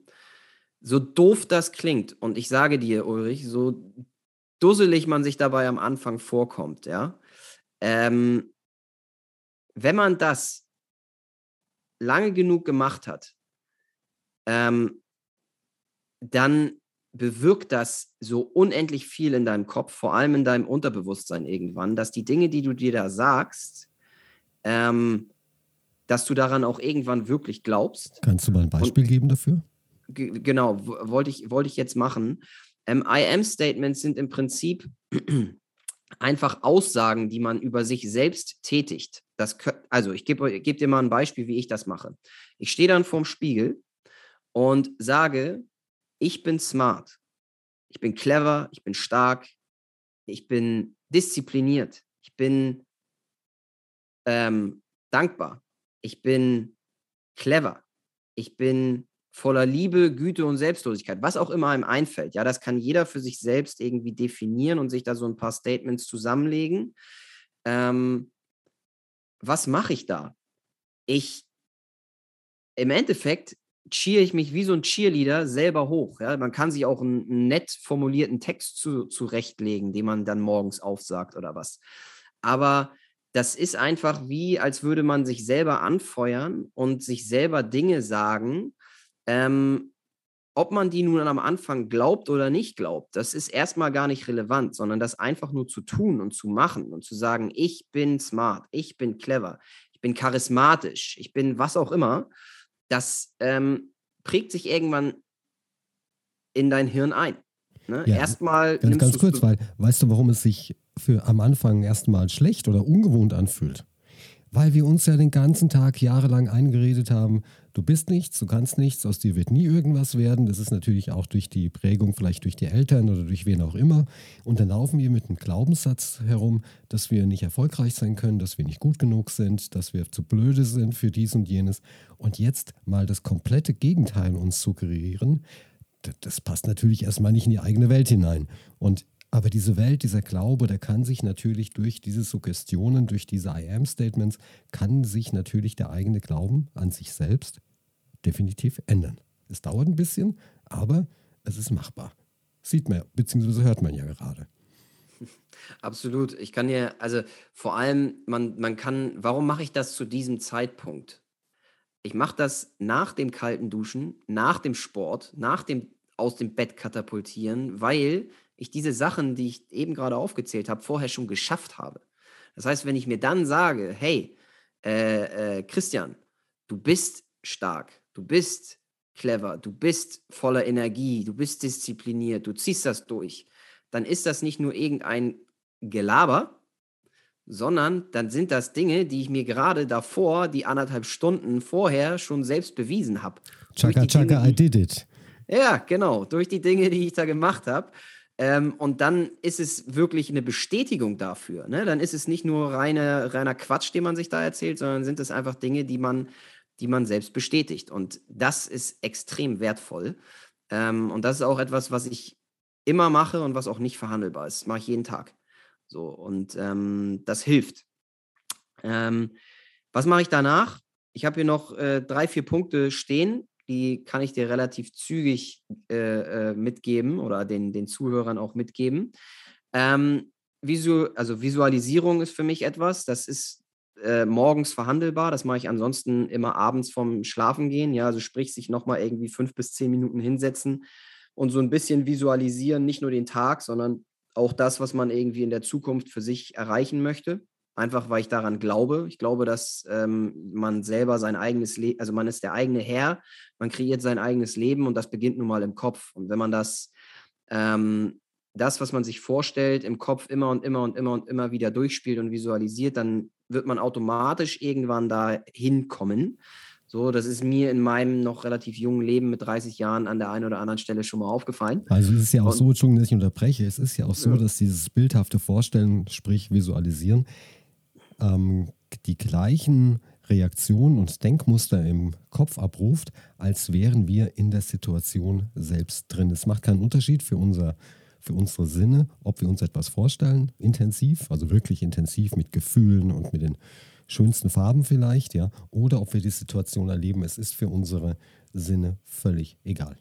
So doof das klingt, und ich sage dir, Ulrich, so dusselig man sich dabei am Anfang vorkommt, ja. Ähm, wenn man das lange genug gemacht hat, ähm, dann bewirkt das so unendlich viel in deinem Kopf, vor allem in deinem Unterbewusstsein irgendwann, dass die Dinge, die du dir da sagst, ähm, dass du daran auch irgendwann wirklich glaubst. Kannst du mal ein Und Beispiel geben dafür? g- genau, w- wollte ich, wollte ich jetzt machen. Ähm, I am Statements sind im Prinzip einfach Aussagen, die man über sich selbst tätigt. Das, kö- also ich gebe geb dir mal ein Beispiel, wie ich das mache. Ich stehe dann vorm Spiegel und sage, ich bin smart. Ich bin clever, ich bin stark, ich bin diszipliniert, ich bin ähm, dankbar, ich bin clever, ich bin voller Liebe, Güte und Selbstlosigkeit, was auch immer einem einfällt. Ja, das kann jeder für sich selbst irgendwie definieren und sich da so ein paar Statements zusammenlegen. Ähm, was mache ich da? ich im Endeffekt cheere ich mich wie so ein Cheerleader selber hoch. Ja? Man kann sich auch einen, einen nett formulierten Text zu, zurechtlegen, den man dann morgens aufsagt oder was. Aber das ist einfach wie, als würde man sich selber anfeuern und sich selber Dinge sagen, ähm, ob man die nun am Anfang glaubt oder nicht glaubt, das ist erstmal gar nicht relevant, sondern das einfach nur zu tun und zu machen und zu sagen, ich bin smart, ich bin clever, ich bin charismatisch, ich bin was auch immer, das ähm, prägt sich irgendwann in dein Hirn ein. Ne? Ja, Erstmal ganz, nimmst du ganz es kurz, weil weißt du, warum es sich für am Anfang erstmal schlecht oder ungewohnt anfühlt? Weil wir uns ja den ganzen Tag jahrelang eingeredet haben, du bist nichts, du kannst nichts, aus dir wird nie irgendwas werden. Das ist natürlich auch durch die Prägung, vielleicht durch die Eltern oder durch wen auch immer. Und dann laufen wir mit einem Glaubenssatz herum, dass wir nicht erfolgreich sein können, dass wir nicht gut genug sind, dass wir zu blöde sind für dies und jenes. Und jetzt mal das komplette Gegenteil uns suggerieren, das passt natürlich erstmal nicht in die eigene Welt hinein. Und aber diese Welt, dieser Glaube, der kann sich natürlich durch diese Suggestionen, durch diese I am-Statements, kann sich natürlich der eigene Glauben an sich selbst definitiv ändern. Es dauert ein bisschen, aber es ist machbar. Sieht man, beziehungsweise hört man ja gerade. Absolut. Ich kann dir, also vor allem, man, man kann, warum mache ich das zu diesem Zeitpunkt? Ich mache das nach dem kalten Duschen, nach dem Sport, nach dem aus dem Bett katapultieren, weil ich diese Sachen, die ich eben gerade aufgezählt habe, vorher schon geschafft habe. Das heißt, wenn ich mir dann sage, hey, äh, äh, Christian, du bist stark, du bist clever, du bist voller Energie, du bist diszipliniert, du ziehst das durch, dann ist das nicht nur irgendein Gelaber, sondern dann sind das Dinge, die ich mir gerade davor, die anderthalb Stunden vorher schon selbst bewiesen habe. Chaka chaka, I did it. Ja, genau, durch die Dinge, die ich da gemacht habe. Ähm, und dann ist es wirklich eine Bestätigung dafür. Ne? Dann ist es nicht nur reine, reiner Quatsch, den man sich da erzählt, sondern sind es einfach Dinge, die man, die man selbst bestätigt. Und das ist extrem wertvoll. Ähm, und das ist auch etwas, was ich immer mache und was auch nicht verhandelbar ist. Das mache ich jeden Tag. So, und ähm, das hilft. Ähm, was mache ich danach? Ich habe hier noch äh, drei, vier Punkte stehen, die kann ich dir relativ zügig äh, äh, mitgeben oder den, den Zuhörern auch mitgeben. Ähm, Visu also Visualisierung ist für mich etwas, das ist äh, morgens verhandelbar, das mache ich ansonsten immer abends vorm Schlafengehen, ja, also sprich sich nochmal irgendwie fünf bis zehn Minuten hinsetzen und so ein bisschen visualisieren, nicht nur den Tag, sondern auch das, was man irgendwie in der Zukunft für sich erreichen möchte. Einfach, weil ich daran glaube. Ich glaube, dass ähm, man selber sein eigenes Leben, also man ist der eigene Herr, man kreiert sein eigenes Leben und das beginnt nun mal im Kopf. Und wenn man das, ähm, das, was man sich vorstellt, im Kopf immer und immer und immer und immer wieder durchspielt und visualisiert, dann wird man automatisch irgendwann da hinkommen. So, das ist mir in meinem noch relativ jungen Leben mit dreißig Jahren an der einen oder anderen Stelle schon mal aufgefallen. Also es ist ja auch Und, so, Entschuldigung, dass ich unterbreche, es ist ja auch so, ja. dass dieses bildhafte Vorstellen, sprich Visualisieren, ähm, die gleichen Reaktionen und Denkmuster im Kopf abruft, als wären wir in der Situation selbst drin. Es macht keinen Unterschied für, unser, für unsere Sinne, ob wir uns etwas vorstellen, intensiv, also wirklich intensiv mit Gefühlen und mit den schönsten Farben vielleicht, ja, oder ob wir die Situation erleben. Es ist für unsere Sinne völlig egal.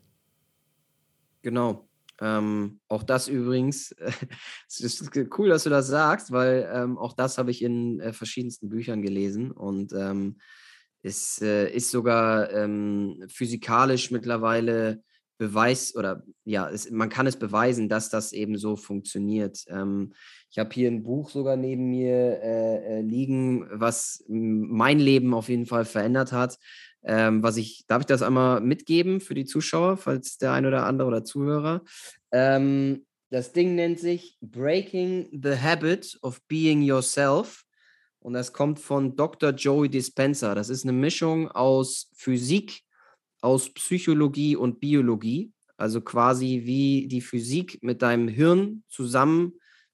Genau. Ähm, auch das übrigens, äh, es ist cool, dass du das sagst, weil ähm, auch das habe ich in äh, verschiedensten Büchern gelesen und ähm, es äh, ist sogar ähm, physikalisch mittlerweile Beweis oder ja, es, man kann es beweisen, dass das eben so funktioniert. Ähm, ich habe hier ein Buch sogar neben mir äh, äh, liegen, was m, mein Leben auf jeden Fall verändert hat. Ähm, was ich, darf ich das einmal mitgeben für die Zuschauer, falls der ein oder andere oder Zuhörer? Ähm, das Ding nennt sich Breaking the Habit of Being Yourself. Und das kommt von Doktor Joey Dispenza. Das ist eine Mischung aus Physik, aus Psychologie und Biologie. Also quasi wie die Physik mit deinem Hirn zusammen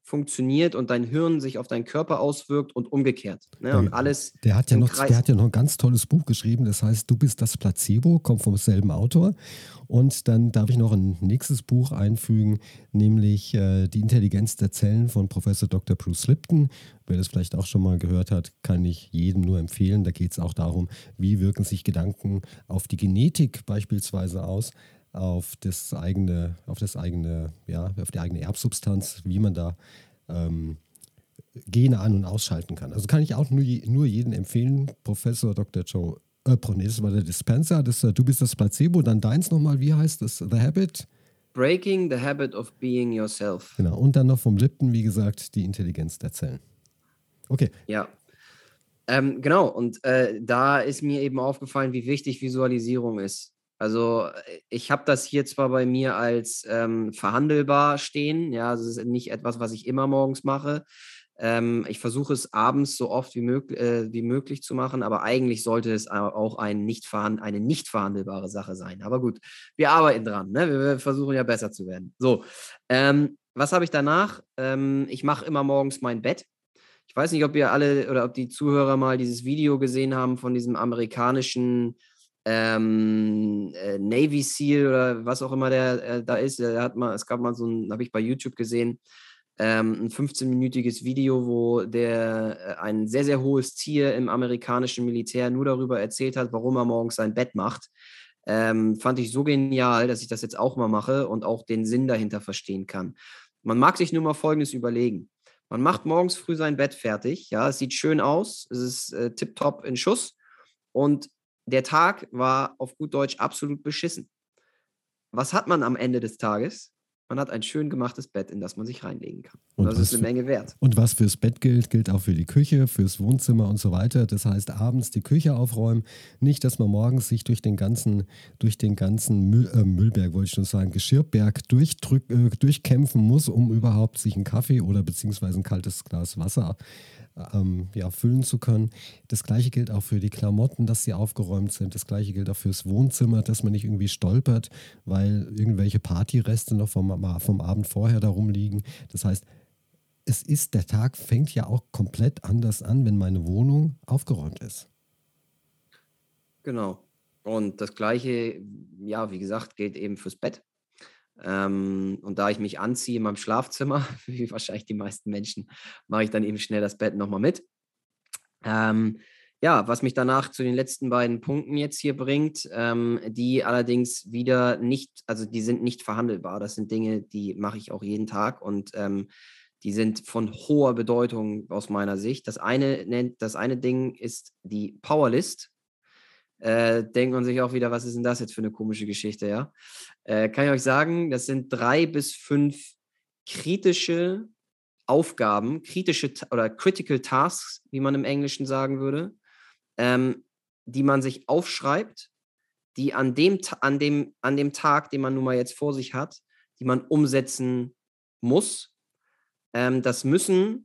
funktioniert und dein Hirn sich auf deinen Körper auswirkt und umgekehrt. Ne? Und alles der, hat ja im noch, Kreis. der hat ja noch ein ganz tolles Buch geschrieben, das heißt, du bist das Placebo, kommt vom selben Autor. Und dann darf ich noch ein nächstes Buch einfügen, nämlich äh, Die Intelligenz der Zellen von Professor Doktor Bruce Lipton. Wer das vielleicht auch schon mal gehört hat, kann ich jedem nur empfehlen. Da geht es auch darum, wie wirken sich Gedanken auf die Genetik beispielsweise aus, auf das eigene, auf das eigene, ja, auf die eigene Erbsubstanz, wie man da ähm, Gene an- und ausschalten kann. Also kann ich auch nur, nur jedem empfehlen, Professor Doktor Joe, äh, nee, das war der Dispenser, das, äh, du bist das Placebo, dann deins nochmal, wie heißt das? The Habit? Breaking the Habit of Being Yourself. Genau, und dann noch vom Lipton, wie gesagt, die Intelligenz der Zellen. Okay. Ja. Ähm, genau, und äh, da ist mir eben aufgefallen, wie wichtig Visualisierung ist. Also ich habe das hier zwar bei mir als ähm, verhandelbar stehen, ja, also es ist nicht etwas, was ich immer morgens mache. Ähm, ich versuche es abends so oft wie, mög äh, wie möglich zu machen, aber eigentlich sollte es auch ein nicht verhand eine nicht verhandelbare Sache sein. Aber gut, wir arbeiten dran, ne? Wir, wir versuchen ja besser zu werden. So, ähm, was habe ich danach? Ähm, ich mache immer morgens mein Bett. Ich weiß nicht, ob ihr alle oder ob die Zuhörer mal dieses Video gesehen haben von diesem amerikanischen ähm, äh, Navy Seal oder was auch immer der äh, da ist. Der hat mal, es gab mal so ein, habe ich bei YouTube gesehen, ähm, ein fünfzehnminütiges Video, wo der äh, ein sehr, sehr hohes Tier im amerikanischen Militär nur darüber erzählt hat, warum er morgens sein Bett macht. Ähm, fand ich so genial, dass ich das jetzt auch mal mache und auch den Sinn dahinter verstehen kann. Man mag sich nur mal Folgendes überlegen. Man macht morgens früh sein Bett fertig, ja, es sieht schön aus, es ist äh, tipptopp in Schuss und der Tag war auf gut Deutsch absolut beschissen. Was hat man am Ende des Tages? Man hat ein schön gemachtes Bett, in das man sich reinlegen kann. Und, und das ist eine Menge wert. Und was fürs Bett gilt, gilt auch für die Küche, fürs Wohnzimmer und so weiter. Das heißt, abends die Küche aufräumen. Nicht, dass man morgens sich durch den ganzen, durch den ganzen Müll, äh, Müllberg, wollte ich schon sagen, Geschirrberg durchdrück, äh, durchkämpfen muss, um überhaupt sich einen Kaffee oder beziehungsweise ein kaltes Glas Wasser ähm, ja, füllen zu können. Das Gleiche gilt auch für die Klamotten, dass sie aufgeräumt sind. Das Gleiche gilt auch fürs Wohnzimmer, dass man nicht irgendwie stolpert, weil irgendwelche Partyreste noch vom, vom Abend vorher da rumliegen. Das heißt, es ist, der Tag fängt ja auch komplett anders an, wenn meine Wohnung aufgeräumt ist. Genau. Und das Gleiche, ja, wie gesagt, gilt eben fürs Bett. Ähm, und da ich mich anziehe in meinem Schlafzimmer, wie wahrscheinlich die meisten Menschen, mache ich dann eben schnell das Bett nochmal mit. Ähm, ja, was mich danach zu den letzten beiden Punkten jetzt hier bringt, ähm, die allerdings wieder nicht, also die sind nicht verhandelbar. Das sind Dinge, die mache ich auch jeden Tag und ähm, die sind von hoher Bedeutung aus meiner Sicht. Das eine nennt, das eine Ding ist die Powerlist. Äh, denkt man sich auch wieder, was ist denn das jetzt für eine komische Geschichte, ja? Äh, kann ich euch sagen, das sind drei bis fünf kritische Aufgaben, kritische oder critical tasks, wie man im Englischen sagen würde, ähm, die man sich aufschreibt, die an dem, an, dem, an dem Tag, den man nun mal jetzt vor sich hat, die man umsetzen muss. Ähm, das müssen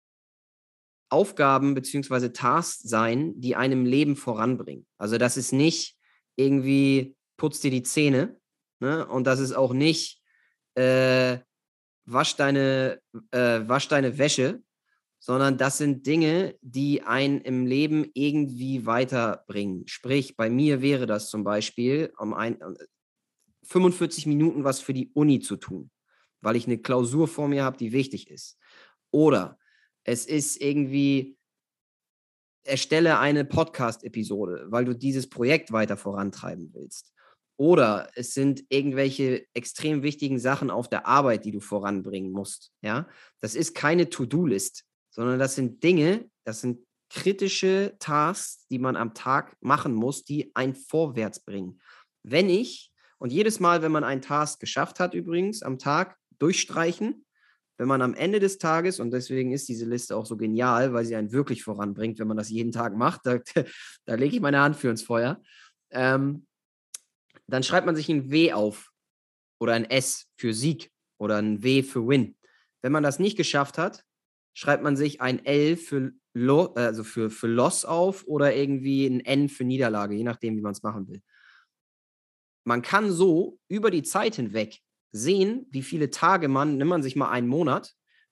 Aufgaben bzw. Tasks sein, die einem Leben voranbringen. Also das ist nicht irgendwie, putz dir die Zähne, ne? Und das ist auch nicht, äh, wasch, deine, äh, wasch deine Wäsche, sondern das sind Dinge, die einen im Leben irgendwie weiterbringen. Sprich, bei mir wäre das zum Beispiel, um ein, fünfundvierzig Minuten was für die Uni zu tun, weil ich eine Klausur vor mir habe, die wichtig ist. Oder es ist irgendwie, erstelle eine Podcast-Episode, weil du dieses Projekt weiter vorantreiben willst. Oder es sind irgendwelche extrem wichtigen Sachen auf der Arbeit, die du voranbringen musst. Ja? Das ist keine To-Do-List, sondern das sind Dinge, das sind kritische Tasks, die man am Tag machen muss, die einen vorwärts bringen. Wenn ich, und jedes Mal, wenn man einen Task geschafft hat übrigens am Tag, durchstreichen, wenn man am Ende des Tages, und deswegen ist diese Liste auch so genial, weil sie einen wirklich voranbringt, wenn man das jeden Tag macht, da, da lege ich meine Hand für ins Feuer, ähm, dann schreibt man sich ein W auf oder ein S für Sieg oder ein W für Win. Wenn man das nicht geschafft hat, schreibt man sich ein L für, Lo, also für, für Loss auf oder irgendwie ein N für Niederlage, je nachdem, wie man es machen will. Man kann so über die Zeit hinweg sehen, wie viele Tage man, nimmt man sich mal einen Monat,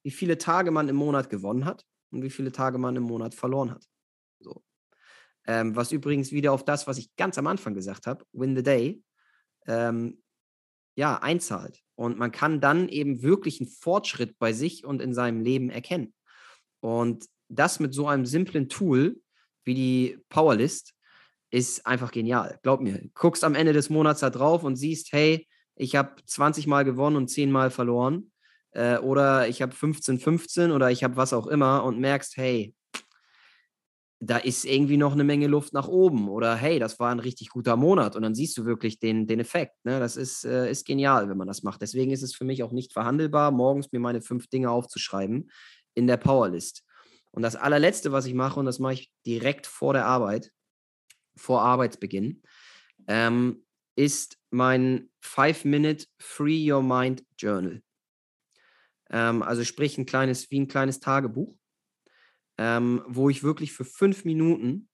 wie viele Tage man im Monat gewonnen hat und wie viele Tage man im Monat verloren hat. So. Ähm, was übrigens wieder auf das, was ich ganz am Anfang gesagt habe, Win the Day, ähm, ja, einzahlt. Und man kann dann eben wirklich einen Fortschritt bei sich und in seinem Leben erkennen. Und das mit so einem simplen Tool wie die Powerlist ist einfach genial. Glaub mir, guckst am Ende des Monats da drauf und siehst, hey, ich habe zwanzig Mal gewonnen und zehn Mal verloren. Äh, oder ich habe fünfzehn fünfzehn oder ich habe was auch immer und merkst, hey, da ist irgendwie noch eine Menge Luft nach oben oder hey, das war ein richtig guter Monat und dann siehst du wirklich den, den Effekt. Ne? Das ist, äh, ist genial, wenn man das macht. Deswegen ist es für mich auch nicht verhandelbar, morgens mir meine fünf Dinge aufzuschreiben in der Powerlist. Und das allerletzte, was ich mache, und das mache ich direkt vor der Arbeit, vor Arbeitsbeginn, ähm, ist mein Five-Minute Free Your Mind Journal. Ähm, also sprich ein kleines, wie ein kleines Tagebuch, ähm, wo ich wirklich für fünf Minuten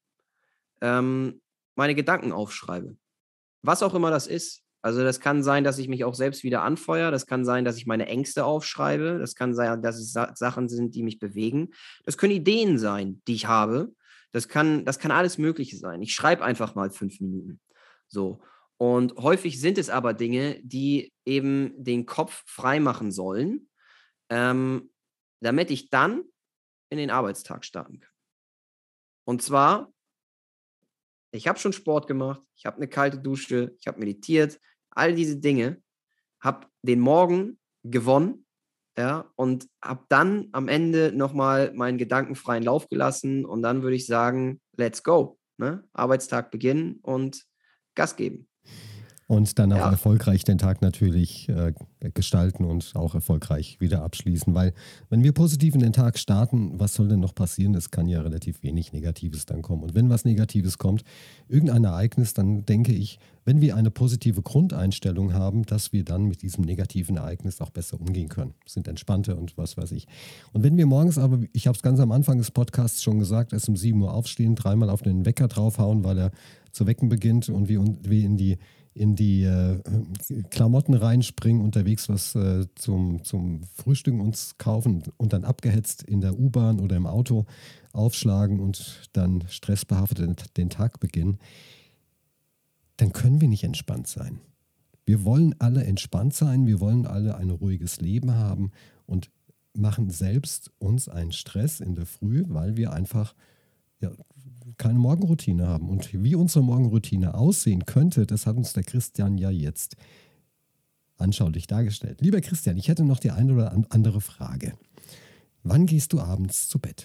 ähm, meine Gedanken aufschreibe. Was auch immer das ist. Also das kann sein, dass ich mich auch selbst wieder anfeuere. Das kann sein, dass ich meine Ängste aufschreibe. Das kann sein, dass es Sa- Sachen sind, die mich bewegen. Das können Ideen sein, die ich habe. Das kann, das kann alles Mögliche sein. Ich schreibe einfach mal fünf Minuten. So. Und häufig sind es aber Dinge, die eben den Kopf frei machen sollen, ähm, damit ich dann in den Arbeitstag starten kann. Und zwar, ich habe schon Sport gemacht, ich habe eine kalte Dusche, ich habe meditiert, all diese Dinge, habe den Morgen gewonnen, ja, und habe dann am Ende nochmal meinen gedankenfreien Lauf gelassen und dann würde ich sagen, let's go, ne? Arbeitstag beginnen und Gas geben. Und dann auch Ja, erfolgreich den Tag natürlich äh, gestalten und auch erfolgreich wieder abschließen. Weil wenn wir positiv in den Tag starten, was soll denn noch passieren? Es kann ja relativ wenig Negatives dann kommen. Und wenn was Negatives kommt, irgendein Ereignis, dann denke ich, wenn wir eine positive Grundeinstellung haben, dass wir dann mit diesem negativen Ereignis auch besser umgehen können. Sind entspannter und was weiß ich. Und wenn wir morgens aber, ich habe es ganz am Anfang des Podcasts schon gesagt, erst um sieben Uhr aufstehen, dreimal auf den Wecker draufhauen, weil er zu wecken beginnt und wir, wir in die in die äh, Klamotten reinspringen, unterwegs was äh, zum, zum Frühstücken uns kaufen und dann abgehetzt in der U-Bahn oder im Auto aufschlagen und dann stressbehaftet den, den Tag beginnen, dann können wir nicht entspannt sein. Wir wollen alle entspannt sein, wir wollen alle ein ruhiges Leben haben und machen selbst uns einen Stress in der Früh, weil wir einfach ja, keine Morgenroutine haben. Und wie unsere Morgenroutine aussehen könnte, das hat uns der Christian ja jetzt anschaulich dargestellt. Lieber Christian, ich hätte noch die eine oder andere Frage. Wann gehst du abends zu Bett?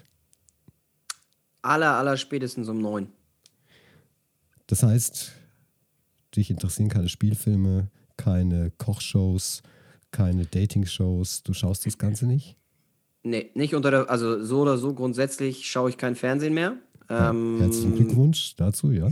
aller, aller spätestens um neun. Das heißt, dich interessieren keine Spielfilme, keine Kochshows, keine Dating-Shows. Du schaust das Ganze nicht? Nee, nicht unter der, also so oder so grundsätzlich schaue ich kein Fernsehen mehr. Ja, herzlichen Ähm, Glückwunsch dazu, ja.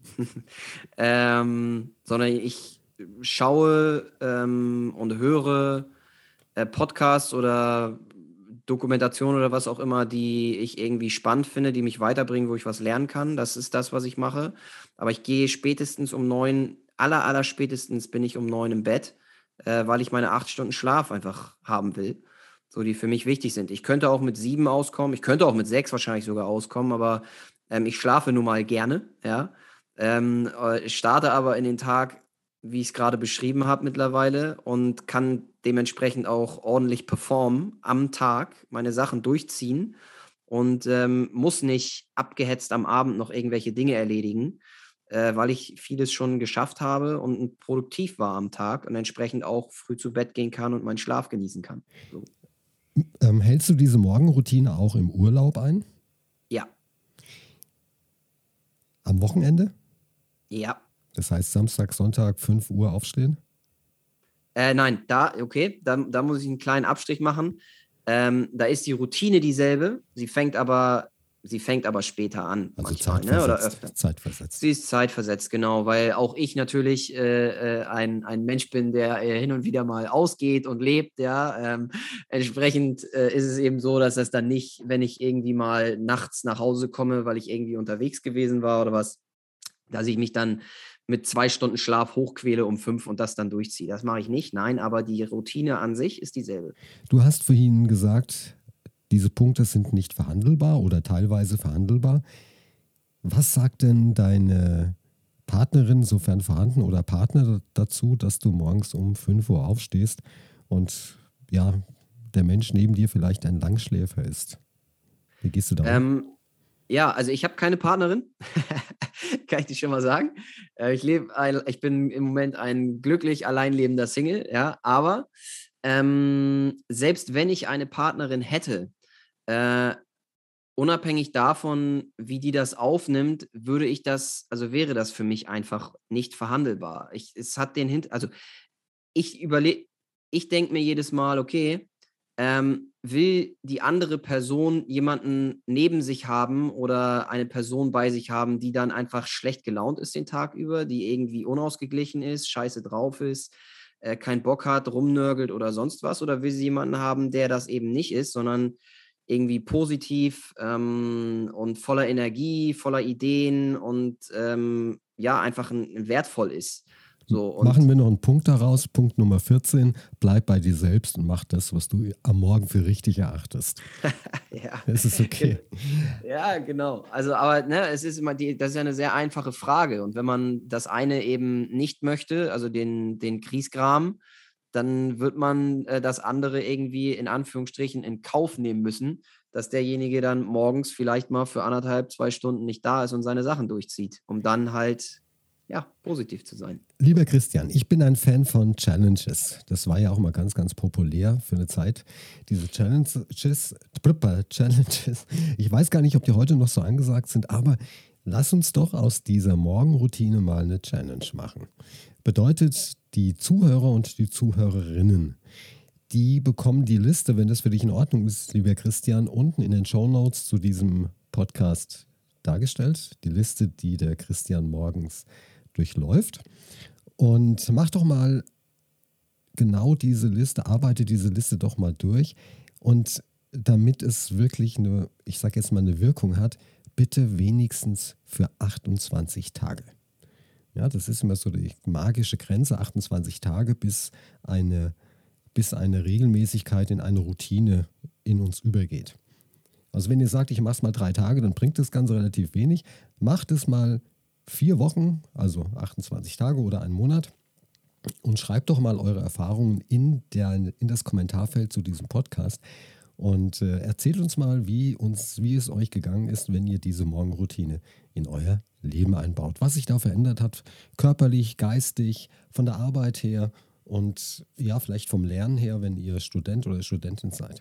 ähm, sondern ich schaue ähm, und höre äh, Podcasts oder Dokumentationen oder was auch immer, die ich irgendwie spannend finde, die mich weiterbringen, wo ich was lernen kann. Das ist das, was ich mache. Aber ich gehe spätestens um neun, aller, aller spätestens bin ich um neun im Bett, äh, weil ich meine acht Stunden Schlaf einfach haben will, so die für mich wichtig sind. Ich könnte auch mit sieben auskommen, ich könnte auch mit sechs wahrscheinlich sogar auskommen, aber ähm, ich schlafe nun mal gerne, ja. Ähm, äh, ich starte aber in den Tag, wie ich es gerade beschrieben habe mittlerweile und kann dementsprechend auch ordentlich performen am Tag, meine Sachen durchziehen und ähm, muss nicht abgehetzt am Abend noch irgendwelche Dinge erledigen, äh, weil ich vieles schon geschafft habe und produktiv war am Tag und entsprechend auch früh zu Bett gehen kann und meinen Schlaf genießen kann. So. Ähm, hältst du diese Morgenroutine auch im Urlaub ein? Ja, Am Wochenende? ja. Das heißt Samstag, Sonntag, fünf Uhr aufstehen? Äh, nein, da, okay, da, da muss ich einen kleinen Abstrich machen. Ähm, da ist die Routine dieselbe, sie fängt aber, sie fängt aber später an, Also manchmal, ne? Oder zeitversetzt. öfter. Zeitversetzt. Sie ist zeitversetzt, genau, weil auch ich natürlich äh, äh, ein, ein Mensch bin, der äh, hin und wieder mal ausgeht und lebt, ja. Ähm, entsprechend äh, ist es eben so, dass das dann nicht, wenn ich irgendwie mal nachts nach Hause komme, weil ich irgendwie unterwegs gewesen war oder was, dass ich mich dann mit zwei Stunden Schlaf hochquäle um fünf und das dann durchziehe. Das mache ich nicht, nein, aber die Routine an sich ist dieselbe. Du hast vorhin gesagt, diese Punkte sind nicht verhandelbar oder teilweise verhandelbar. Was sagt denn deine Partnerin, sofern vorhanden, oder Partner dazu, dass du morgens um fünf Uhr aufstehst und ja, der Mensch neben dir vielleicht ein Langschläfer ist? Wie gehst du da um? Ähm, ja, also ich habe keine Partnerin, kann ich dir schon mal sagen. Äh, ich, lebe ein, ich bin im Moment ein glücklich allein lebender Single, ja, aber ähm, selbst wenn ich eine Partnerin hätte, äh, unabhängig davon, wie die das aufnimmt, würde ich das, also wäre das für mich einfach nicht verhandelbar. Ich, es hat den Hint, also ich überlege, ich denke mir jedes Mal, okay, ähm, will die andere Person jemanden neben sich haben oder eine Person bei sich haben, die dann einfach schlecht gelaunt ist den Tag über, die irgendwie unausgeglichen ist, scheiße drauf ist, äh, keinen Bock hat, rumnörgelt oder sonst was? Oder will sie jemanden haben, der das eben nicht ist, sondern irgendwie positiv ähm, und voller Energie, voller Ideen und ähm, ja, einfach ein, wertvoll ist. So, und Machen wir noch einen Punkt daraus. Punkt Nummer vierzehn. Bleib bei dir selbst und mach das, was du am Morgen für richtig erachtest. ja, Es ist okay. ja, genau. Also, aber ne, es ist immer die, das ist ja eine sehr einfache Frage. Und wenn man das eine eben nicht möchte, also den, den Griesgram, dann wird man äh, das andere irgendwie in Anführungsstrichen in Kauf nehmen müssen, dass derjenige dann morgens vielleicht mal für anderthalb, zwei Stunden nicht da ist und seine Sachen durchzieht, um dann halt ja, positiv zu sein. Lieber Christian, ich bin ein Fan von Challenges. Das war ja auch mal ganz, ganz populär für eine Zeit. Diese Challenges, Challenges. Ich weiß gar nicht, ob die heute noch so angesagt sind, aber lass uns doch aus dieser Morgenroutine mal eine Challenge machen. Bedeutet, die Zuhörer und die Zuhörerinnen, die bekommen die Liste, wenn das für dich in Ordnung ist, lieber Christian, unten in den Shownotes zu diesem Podcast dargestellt. Die Liste, die der Christian morgens durchläuft. Und mach doch mal genau diese Liste, arbeite diese Liste doch mal durch. Und damit es wirklich eine, ich sage jetzt mal, eine Wirkung hat, bitte wenigstens für achtundzwanzig Tage. Ja, das ist immer so die magische Grenze, achtundzwanzig Tage, bis eine, bis eine Regelmäßigkeit in eine Routine in uns übergeht. Also wenn ihr sagt, ich mache es mal drei Tage, dann bringt das Ganze relativ wenig. Macht es mal vier Wochen, also achtundzwanzig Tage oder einen Monat, und schreibt doch mal eure Erfahrungen in, der, in das Kommentarfeld zu diesem Podcast und äh, erzählt uns mal, wie, uns, wie es euch gegangen ist, wenn ihr diese Morgenroutine in euer Leben einbaut. Was sich da verändert hat, körperlich, geistig, von der Arbeit her und ja, vielleicht vom Lernen her, wenn ihr Student oder Studentin seid.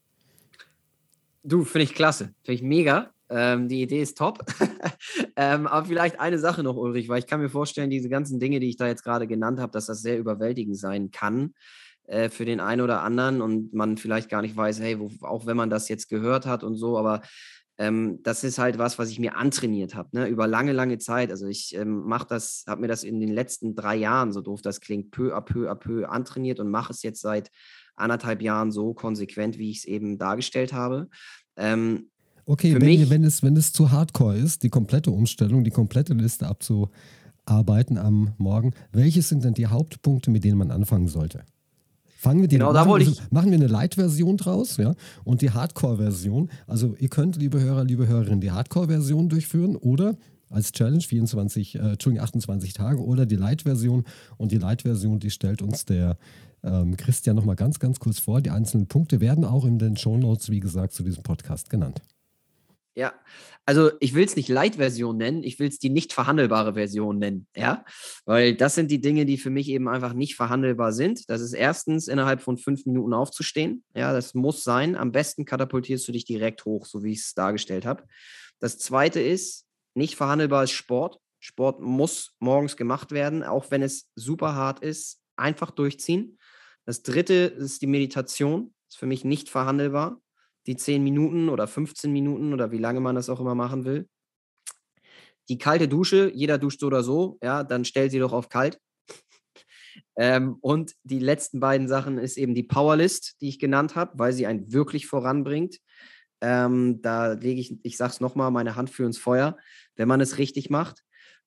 Du, finde ich klasse, finde ich mega. Ähm, die Idee ist top. ähm, aber vielleicht eine Sache noch, Ulrich, weil ich kann mir vorstellen, diese ganzen Dinge, die ich da jetzt gerade genannt habe, dass das sehr überwältigend sein kann äh, für den einen oder anderen und man vielleicht gar nicht weiß, hey, wo, auch wenn man das jetzt gehört hat und so, aber ähm, das ist halt was, was ich mir antrainiert habe, ne, über lange, lange Zeit. Also ich ähm, mache das, habe mir das in den letzten drei Jahren, so doof das klingt, peu à peu à peu antrainiert und mache es jetzt seit anderthalb Jahren so konsequent, wie ich es eben dargestellt habe. Ähm, Okay, für wenn, mich, ihr, wenn, es, wenn es zu hardcore ist, die komplette Umstellung, die komplette Liste abzuarbeiten am Morgen, welche sind denn die Hauptpunkte, mit denen man anfangen sollte? Fangen wir die, genau, da machen, wollte also ich, machen wir eine Light-Version draus, ja, und die Hardcore-Version. Also ihr könnt, liebe Hörer, liebe Hörerinnen, die Hardcore-Version durchführen oder als Challenge vierundzwanzig, äh, Entschuldigung, achtundzwanzig Tage oder die Light-Version. Und die Light-Version, die stellt uns der ähm, Christian nochmal ganz, ganz kurz vor. Die einzelnen Punkte werden auch in den Shownotes, wie gesagt, zu diesem Podcast genannt. ja, also ich will es nicht Light-Version nennen, ich will es die nicht verhandelbare Version nennen, ja, weil das sind die Dinge, die für mich eben einfach nicht verhandelbar sind. Das ist erstens, innerhalb von fünf Minuten aufzustehen, ja, das muss sein. Am besten katapultierst du dich direkt hoch, so wie ich es dargestellt habe. Das zweite ist, nicht verhandelbar ist Sport. Sport muss morgens gemacht werden, auch wenn es super hart ist, einfach durchziehen. Das dritte ist die Meditation, ist für mich nicht verhandelbar. Die zehn Minuten oder fünfzehn Minuten oder wie lange man das auch immer machen will. Die kalte Dusche, jeder duscht so oder so, ja, dann stell sie doch auf kalt. ähm, und die letzten beiden Sachen ist eben die Powerlist, die ich genannt habe, weil sie einen wirklich voranbringt. Ähm, da lege ich, ich sage es nochmal, meine Hand für ins Feuer, wenn man es richtig macht.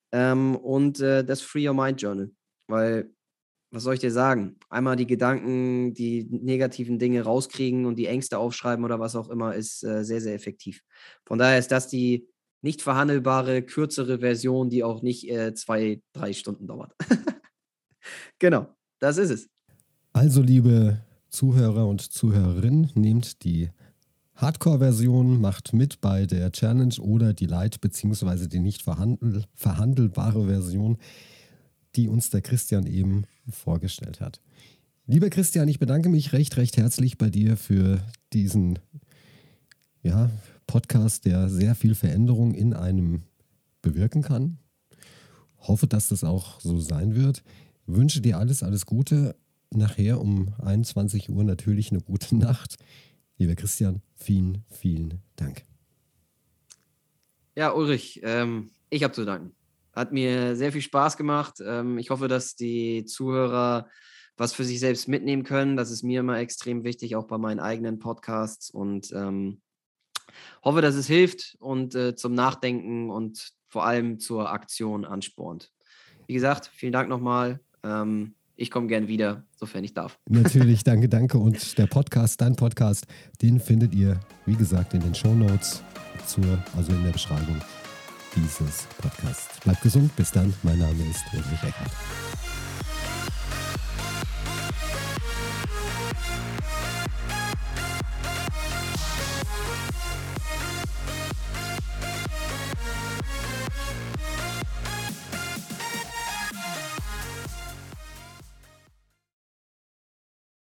ähm, und äh, das Free Your Mind Journal. Weil, was soll ich dir sagen? Einmal die Gedanken, die negativen Dinge rauskriegen und die Ängste aufschreiben oder was auch immer, ist äh, sehr, sehr effektiv. Von daher ist das die nicht verhandelbare, kürzere Version, die auch nicht äh, zwei, drei Stunden dauert. Genau, das ist es. Also, liebe Zuhörer und Zuhörerinnen, nehmt die Hardcore-Version, macht mit bei der Challenge oder die Light- bzw. die nicht verhandel verhandelbare Version, die uns der Christian eben vorgestellt hat. Lieber Christian, ich bedanke mich recht, recht herzlich bei dir für diesen ja, Podcast, der sehr viel Veränderung in einem bewirken kann. Hoffe, dass das auch so sein wird. Wünsche dir alles, alles Gute. Nachher um einundzwanzig Uhr natürlich eine gute Nacht. Lieber Christian, vielen, vielen Dank. Ja, Ulrich, ähm, ich habe zu danken. Hat mir sehr viel Spaß gemacht. Ähm, ich hoffe, dass die Zuhörer was für sich selbst mitnehmen können. Das ist mir immer extrem wichtig, auch bei meinen eigenen Podcasts. Und ähm, hoffe, dass es hilft und äh, zum Nachdenken und vor allem zur Aktion anspornt. Wie gesagt, vielen Dank nochmal. Ähm, ich komme gern wieder, sofern ich darf. Natürlich, danke, danke. Und der Podcast, dein Podcast, den findet ihr, wie gesagt, in den Shownotes, zur, also in der Beschreibung dieses Podcasts. Bleibt gesund, bis dann. Mein Name ist Ulrich Eckhardt.